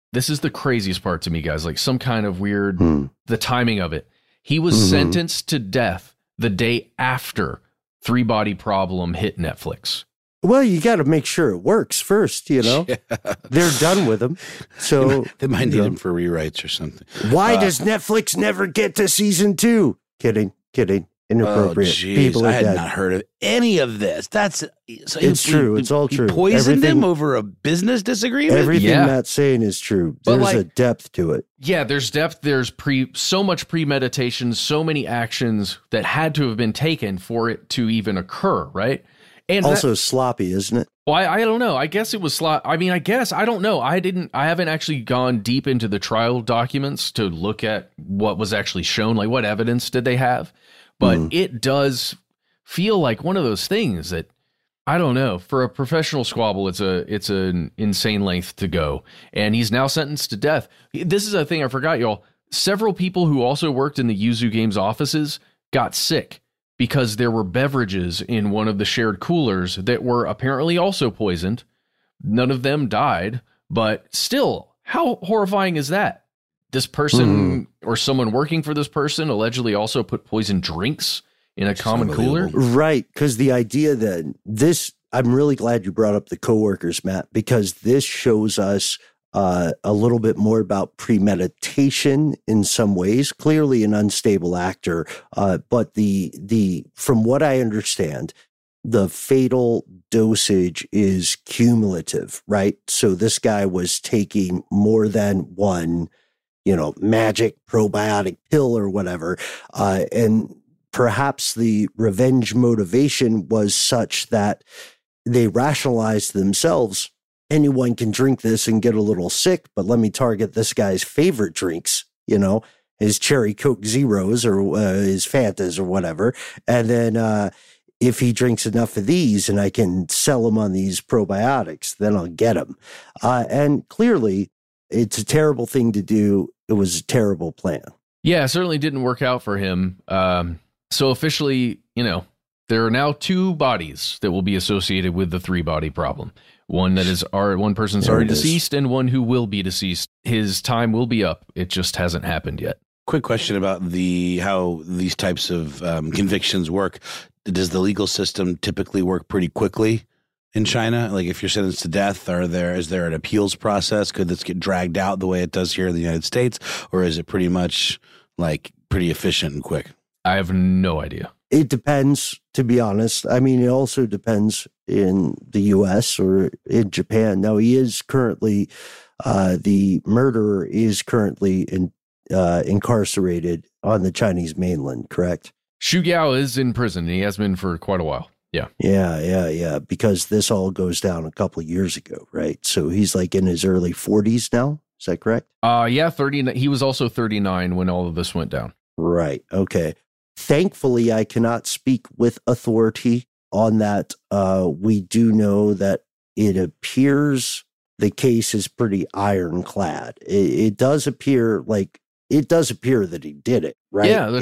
this is the craziest part to me, guys, like some kind of weird, the timing of it. He was sentenced to death the day after Three Body Problem hit Netflix. Well, you got to make sure it works first, you know. Yeah. They're done with him. So they might need him for rewrites or something. Why does Netflix never get to season 2? Kidding. Inappropriate. People I had not heard of any of this. It's true. It's all true. He poisoned him over a business disagreement? Everything Matt's saying is true. There's a depth to it. Yeah, there's depth. There's so much premeditation, so many actions that had to have been taken for it to even occur, right? And also sloppy, isn't it? Well, I don't know. I guess it was sloppy. I mean, I don't know. I haven't actually gone deep into the trial documents to look at what was actually shown. Like, what evidence did they have? But it does feel like one of those things that, I don't know, for a professional squabble, it's an insane length to go. And he's now sentenced to death. This is a thing I forgot, y'all. Several people who also worked in the Yuzu Games offices got sick because there were beverages in one of the shared coolers that were apparently also poisoned. None of them died, but still, how horrifying is that? This person or someone working for this person allegedly also put poisoned drinks in a common cooler. Right. Because the idea that I'm really glad you brought up the coworkers, Matt, because this shows us a little bit more about premeditation in some ways. Clearly an unstable actor. But from what I understand, the fatal dosage is cumulative, right? So this guy was taking more than one magic probiotic pill or whatever. And perhaps the revenge motivation was such that they rationalized themselves. Anyone can drink this and get a little sick, but let me target this guy's favorite drinks, his Cherry Coke Zeros or his Fantas or whatever. And then if he drinks enough of these and I can sell him on these probiotics, then I'll get him. And clearly, it's a terrible thing to do. It was a terrible plan. Yeah, it certainly didn't work out for him. So officially, there are now 2 bodies that will be associated with the 3-body problem. One that is one person's already deceased and one who will be deceased. His time will be up. It just hasn't happened yet. Quick question about how these types of convictions work. Does the legal system typically work pretty quickly in China? Like, if you're sentenced to death, is there an appeals process? Could this get dragged out the way it does here in the United States? Or is it pretty much pretty efficient and quick? I have no idea. It depends, to be honest. I mean, it also depends in the U.S. or in Japan. Now, he is currently, the murderer is currently incarcerated on the Chinese mainland, correct? Xu Gao is in prison. He has been for quite a while. Yeah. Yeah. Because this all goes down a couple of years ago, right? So he's in his early 40s now. Is that correct? Yeah, 30. He was also 39 when all of this went down. Right. Okay. Thankfully, I cannot speak with authority on that. We do know that it appears the case is pretty ironclad. It does appear that he did it, right? Yeah,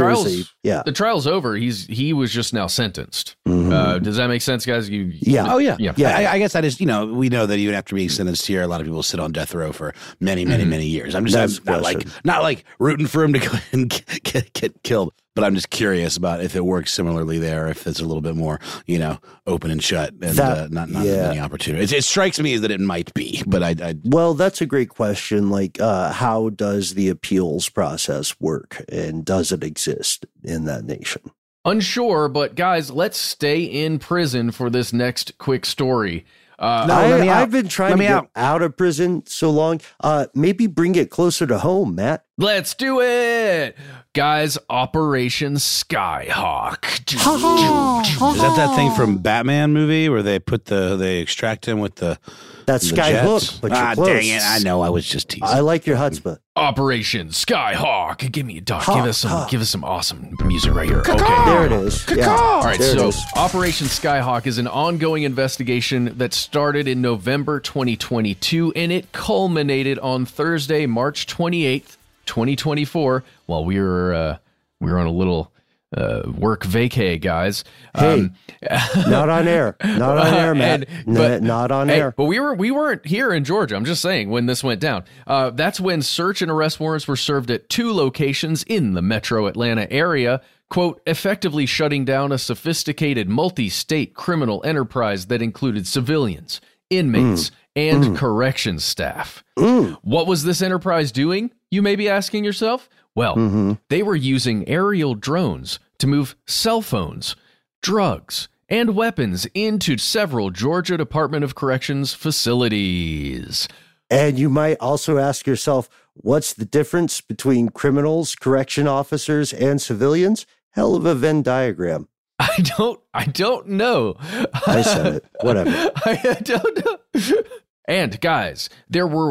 the trial's over. He was just now sentenced. Does that make sense, guys? Yeah. Oh, yeah. I guess that is, we know that even after being sentenced here, a lot of people sit on death row for many, many, many years. I'm not like rooting for him to go and get killed, but I'm just curious about if it works similarly there, if it's a little bit more, open and shut and not any opportunity. It strikes me that it might be, but Well, that's a great question. How does the appeals process work, and does it exist in that nation? Unsure, but guys, let's stay in prison for this next quick story. I've been trying to get out of prison so long. Maybe bring it closer to home, Matt. Let's do it, guys. Operation Skyhawk. Is that thing from Batman movie where they extract him with that's Skyhook? But you're close. Dang it! I know. I was just teasing. I like your chutzpah. Operation Skyhawk. Give me a dog. Give us some awesome music right here. Okay, there it is. Yeah. All right. So Operation Skyhawk is an ongoing investigation that started in November 2022, and it culminated on Thursday, March 28th, 2024. While we were on a little work vacay, guys. Hey, not on air. Not on air, Matt. Not on air. But we weren't here in Georgia. I'm just saying when this went down. That's when search and arrest warrants were served at 2 locations in the metro Atlanta area, quote, effectively shutting down a sophisticated multi-state criminal enterprise that included civilians, inmates, and corrections staff. What was this enterprise doing, you may be asking yourself? Well, they were using aerial drones to move cell phones, drugs, and weapons into several Georgia Department of Corrections facilities. And you might also ask yourself, what's the difference between criminals, correction officers, and civilians? Hell of a Venn diagram. I don't know. I said it. Whatever. I don't know. And guys, there were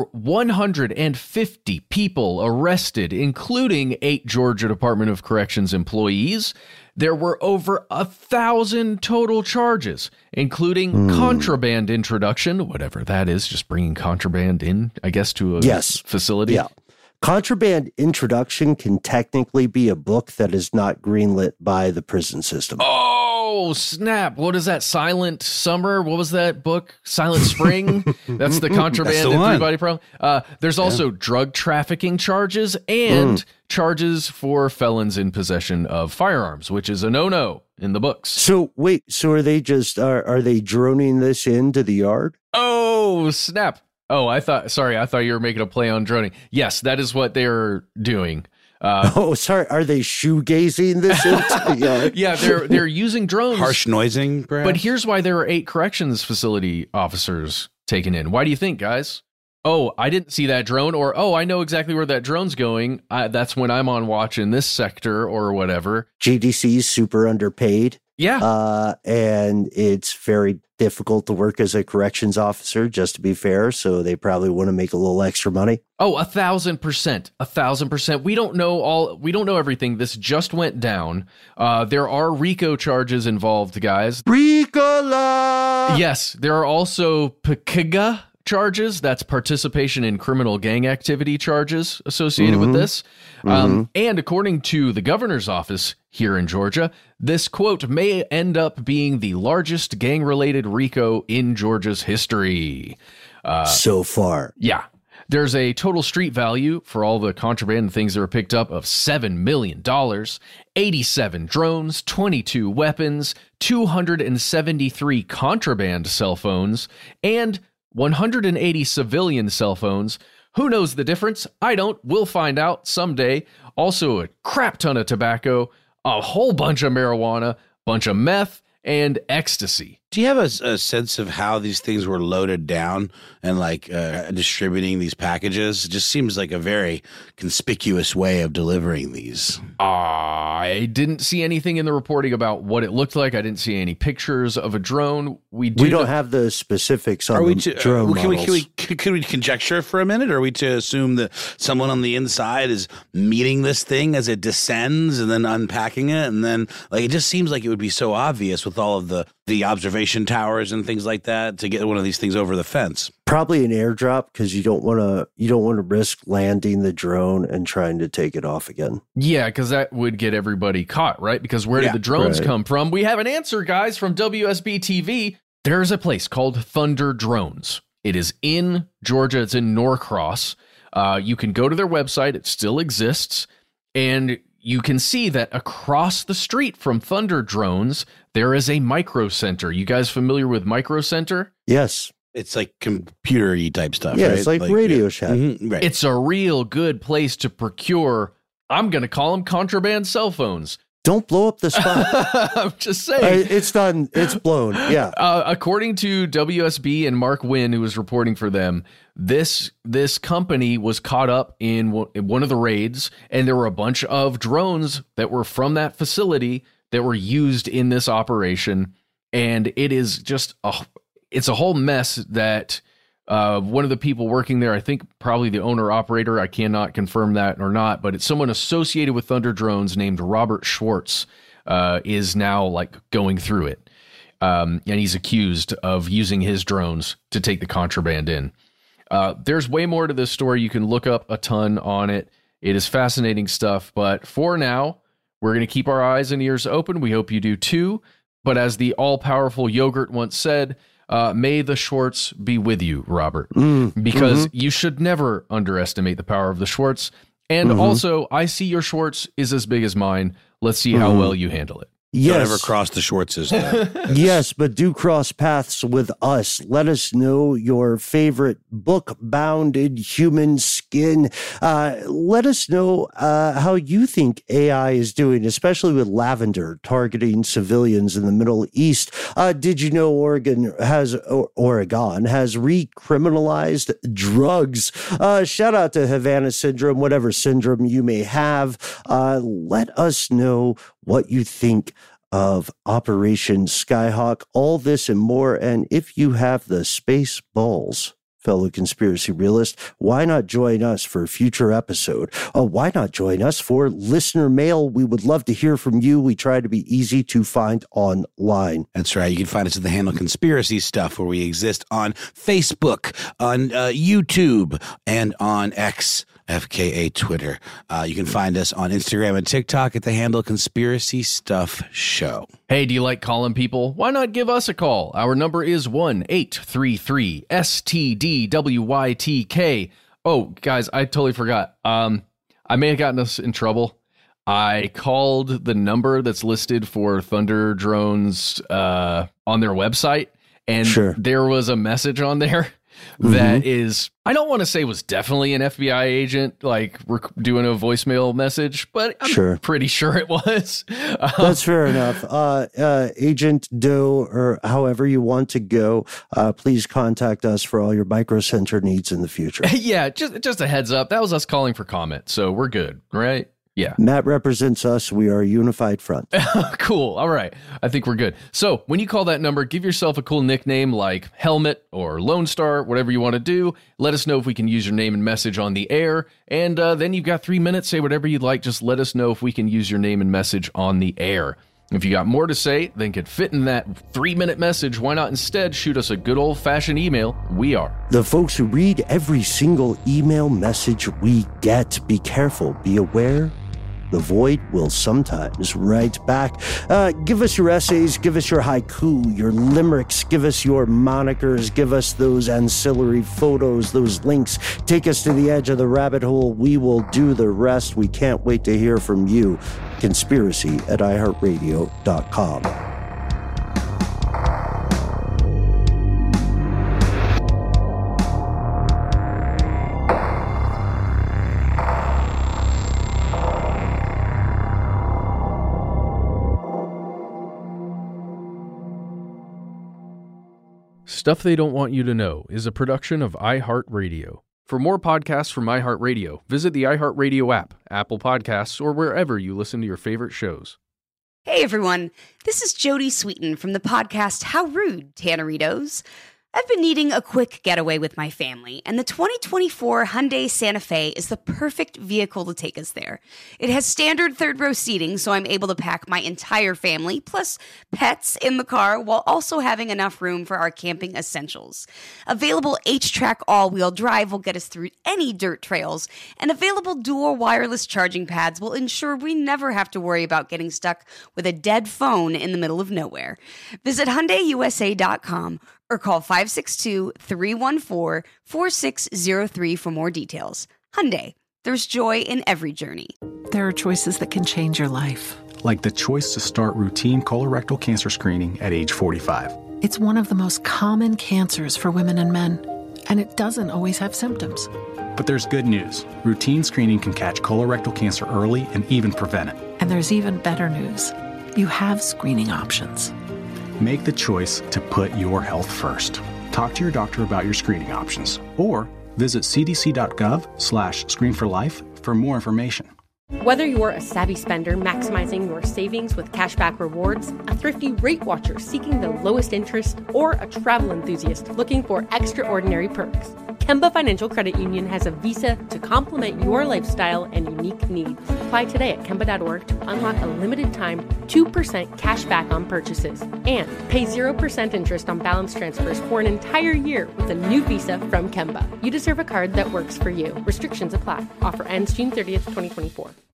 150 people arrested, including 8 Georgia Department of Corrections employees. There were over 1,000 total charges, including contraband introduction, whatever that is, just bringing contraband in, I guess, to a facility. Yeah. Contraband introduction can technically be a book that is not greenlit by the prison system. Oh, snap. What is that? Silent Summer? What was that book? Silent Spring? That's the contraband That's the and one. 3-body problem. There's also drug trafficking charges and charges for felons in possession of firearms, which is a no-no in the books. So wait, so are they just, are they droning this into the yard? Oh, snap. Oh, I thought you were making a play on droning. Yes, that is what they're doing. Sorry. Are they shoegazing this into the yard? Yeah, they're using drones. Harsh noising, perhaps? But here's why there are 8 corrections facility officers taken in. Why do you think, guys? Oh, I didn't see that drone, or oh, I know exactly where that drone's going. That's when I'm on watch in this sector or whatever. GDC's super underpaid. Yeah. And it's very difficult to work as a corrections officer, just to be fair. So they probably want to make a little extra money. Oh, 1,000%. 1,000%. We don't know everything. This just went down. There are RICO charges involved, guys. Ricola! Yes. There are also PCGA charges. That's participation in criminal gang activity charges associated with this. And according to the governor's office here in Georgia, this, quote, may end up being the largest gang-related RICO in Georgia's history. So far. Yeah. There's a total street value for all the contraband and things that were picked up of $7 million, 87 drones, 22 weapons, 273 contraband cell phones, and 180 civilian cell phones. Who knows the difference? I don't. We'll find out someday. Also, a crap ton of tobacco, a whole bunch of marijuana, bunch of meth, and ecstasy. Do you have a sense of how these things were loaded down and distributing these packages? It just seems like a very conspicuous way of delivering these. I didn't see anything in the reporting about what it looked like. I didn't see any pictures of a drone. We don't have the specifics on the drone models. Can we conjecture for a minute? Are we to assume that someone on the inside is meeting this thing as it descends and then unpacking it? And then it just seems like it would be so obvious with all of the observation towers and things like that to get one of these things over the fence. Probably an airdrop, because you don't want to risk landing the drone and trying to take it off again. Yeah, because that would get everybody caught, right? Because where did the drones come from? We have an answer, guys, from WSB TV. There's a place called Thunder Drones. It is in Georgia. It's in Norcross. You can go to their website. It still exists. And you can see that across the street from Thunder Drones, there is a Micro Center. You guys familiar with Micro Center? Yes. It's like computer-y type stuff, yeah, right? It's like Radio Shack. Mm-hmm, right. It's a real good place to procure, I'm going to call them contraband cell phones. Don't blow up the spot. I'm just saying. It's done. It's blown. Yeah. According to WSB and Mark Wynn, who was reporting for them, this company was caught up in one of the raids, and there were a bunch of drones that were from that facility that were used in this operation. And it is just it's a whole mess that one of the people working there, I think probably the owner operator, I cannot confirm that or not, but it's someone associated with Thunder Drones named Robert Schwartz, is now going through it. And he's accused of using his drones to take the contraband in. There's way more to this story. You can look up a ton on it. It is fascinating stuff. But for now, We're going to keep our eyes and ears open. We hope you do too. But as the all-powerful Yogurt once said, may the Schwartz be with you, Robert, because you should never underestimate the power of the Schwartz. And also, I see your Schwartz is as big as mine. Let's see how well you handle it. Yes. Don't ever cross the Schwartzes. Yes, but do cross paths with us. Let us know your favorite book-bounded human skin. Let us know how you think AI is doing, especially with lavender targeting civilians in the Middle East. Did you know Oregon has recriminalized drugs? Shout out to Havana syndrome, whatever syndrome you may have. Let us know what you think of Operation Skyhawk, all this and more. And if you have the space balls, fellow conspiracy realist, why not join us for a future episode? Why not join us for listener mail? We would love to hear from you. We try to be easy to find online. That's right. You can find us at the handle Conspiracy Stuff, where we exist on Facebook, on YouTube, and on X, FKA Twitter. You can find us on Instagram and TikTok at the handle Conspiracy Stuff Show. Hey, do you like calling people? Why not give us a call? Our number is 1-833-STDWYTK. Oh, guys, I totally forgot. I may have gotten us in trouble. I called the number that's listed for Thunder Drones on their website, and there was a message on there that is, I don't want to say was definitely an FBI agent, like we're doing a voicemail message, but I'm pretty sure it was. That's fair enough. Agent Doe, or however you want to go, please contact us for all your Micro Center needs in the future. Yeah, just a heads up. That was us calling for comment, so we're good, right? Yeah. Matt represents us. We are a unified front. Cool. All right. I think we're good. So when you call that number, give yourself a cool nickname like Helmet or Lone Star, whatever you want to do. Let us know if we can use your name and message on the air. And then you've got 3 minutes. Say whatever you'd like. Just let us know if we can use your name and message on the air. If you got more to say than could fit in that 3-minute message, why not instead shoot us a good old-fashioned email? We are the folks who read every single email message we get. Be careful. Be aware. The void will sometimes write back. Give us your essays, give us your haiku, your limericks, give us your monikers, give us those ancillary photos, those links. Take us to the edge of the rabbit hole. We will do the rest. We can't wait to hear from you. Conspiracy@iHeartRadio.com. Stuff They Don't Want You to Know is a production of iHeartRadio. For more podcasts from iHeartRadio, visit the iHeartRadio app, Apple Podcasts, or wherever you listen to your favorite shows. Hey everyone, this is Jodie Sweetin from the podcast How Rude, Tanneritos. I've been needing a quick getaway with my family, and the 2024 Hyundai Santa Fe is the perfect vehicle to take us there. It has standard third-row seating, so I'm able to pack my entire family, plus pets, in the car, while also having enough room for our camping essentials. Available H-Track all-wheel drive will get us through any dirt trails, and available dual wireless charging pads will ensure we never have to worry about getting stuck with a dead phone in the middle of nowhere. Visit HyundaiUSA.com or call 562-314-4603 for more details. Hyundai, there's joy in every journey. There are choices that can change your life. Like the choice to start routine colorectal cancer screening at age 45. It's one of the most common cancers for women and men, and it doesn't always have symptoms. But there's good news. Routine screening can catch colorectal cancer early and even prevent it. And there's even better news. You have screening options. Make the choice to put your health first. Talk to your doctor about your screening options or visit cdc.gov/screenforlife for more information. Whether you're a savvy spender maximizing your savings with cashback rewards, a thrifty rate watcher seeking the lowest interest, or a travel enthusiast looking for extraordinary perks, Kemba Financial Credit Union has a visa to complement your lifestyle and unique needs. Apply today at Kemba.org to unlock a limited time 2% cash back on purchases and pay 0% interest on balance transfers for an entire year with a new visa from Kemba. You deserve a card that works for you. Restrictions apply. Offer ends June 30th, 2024.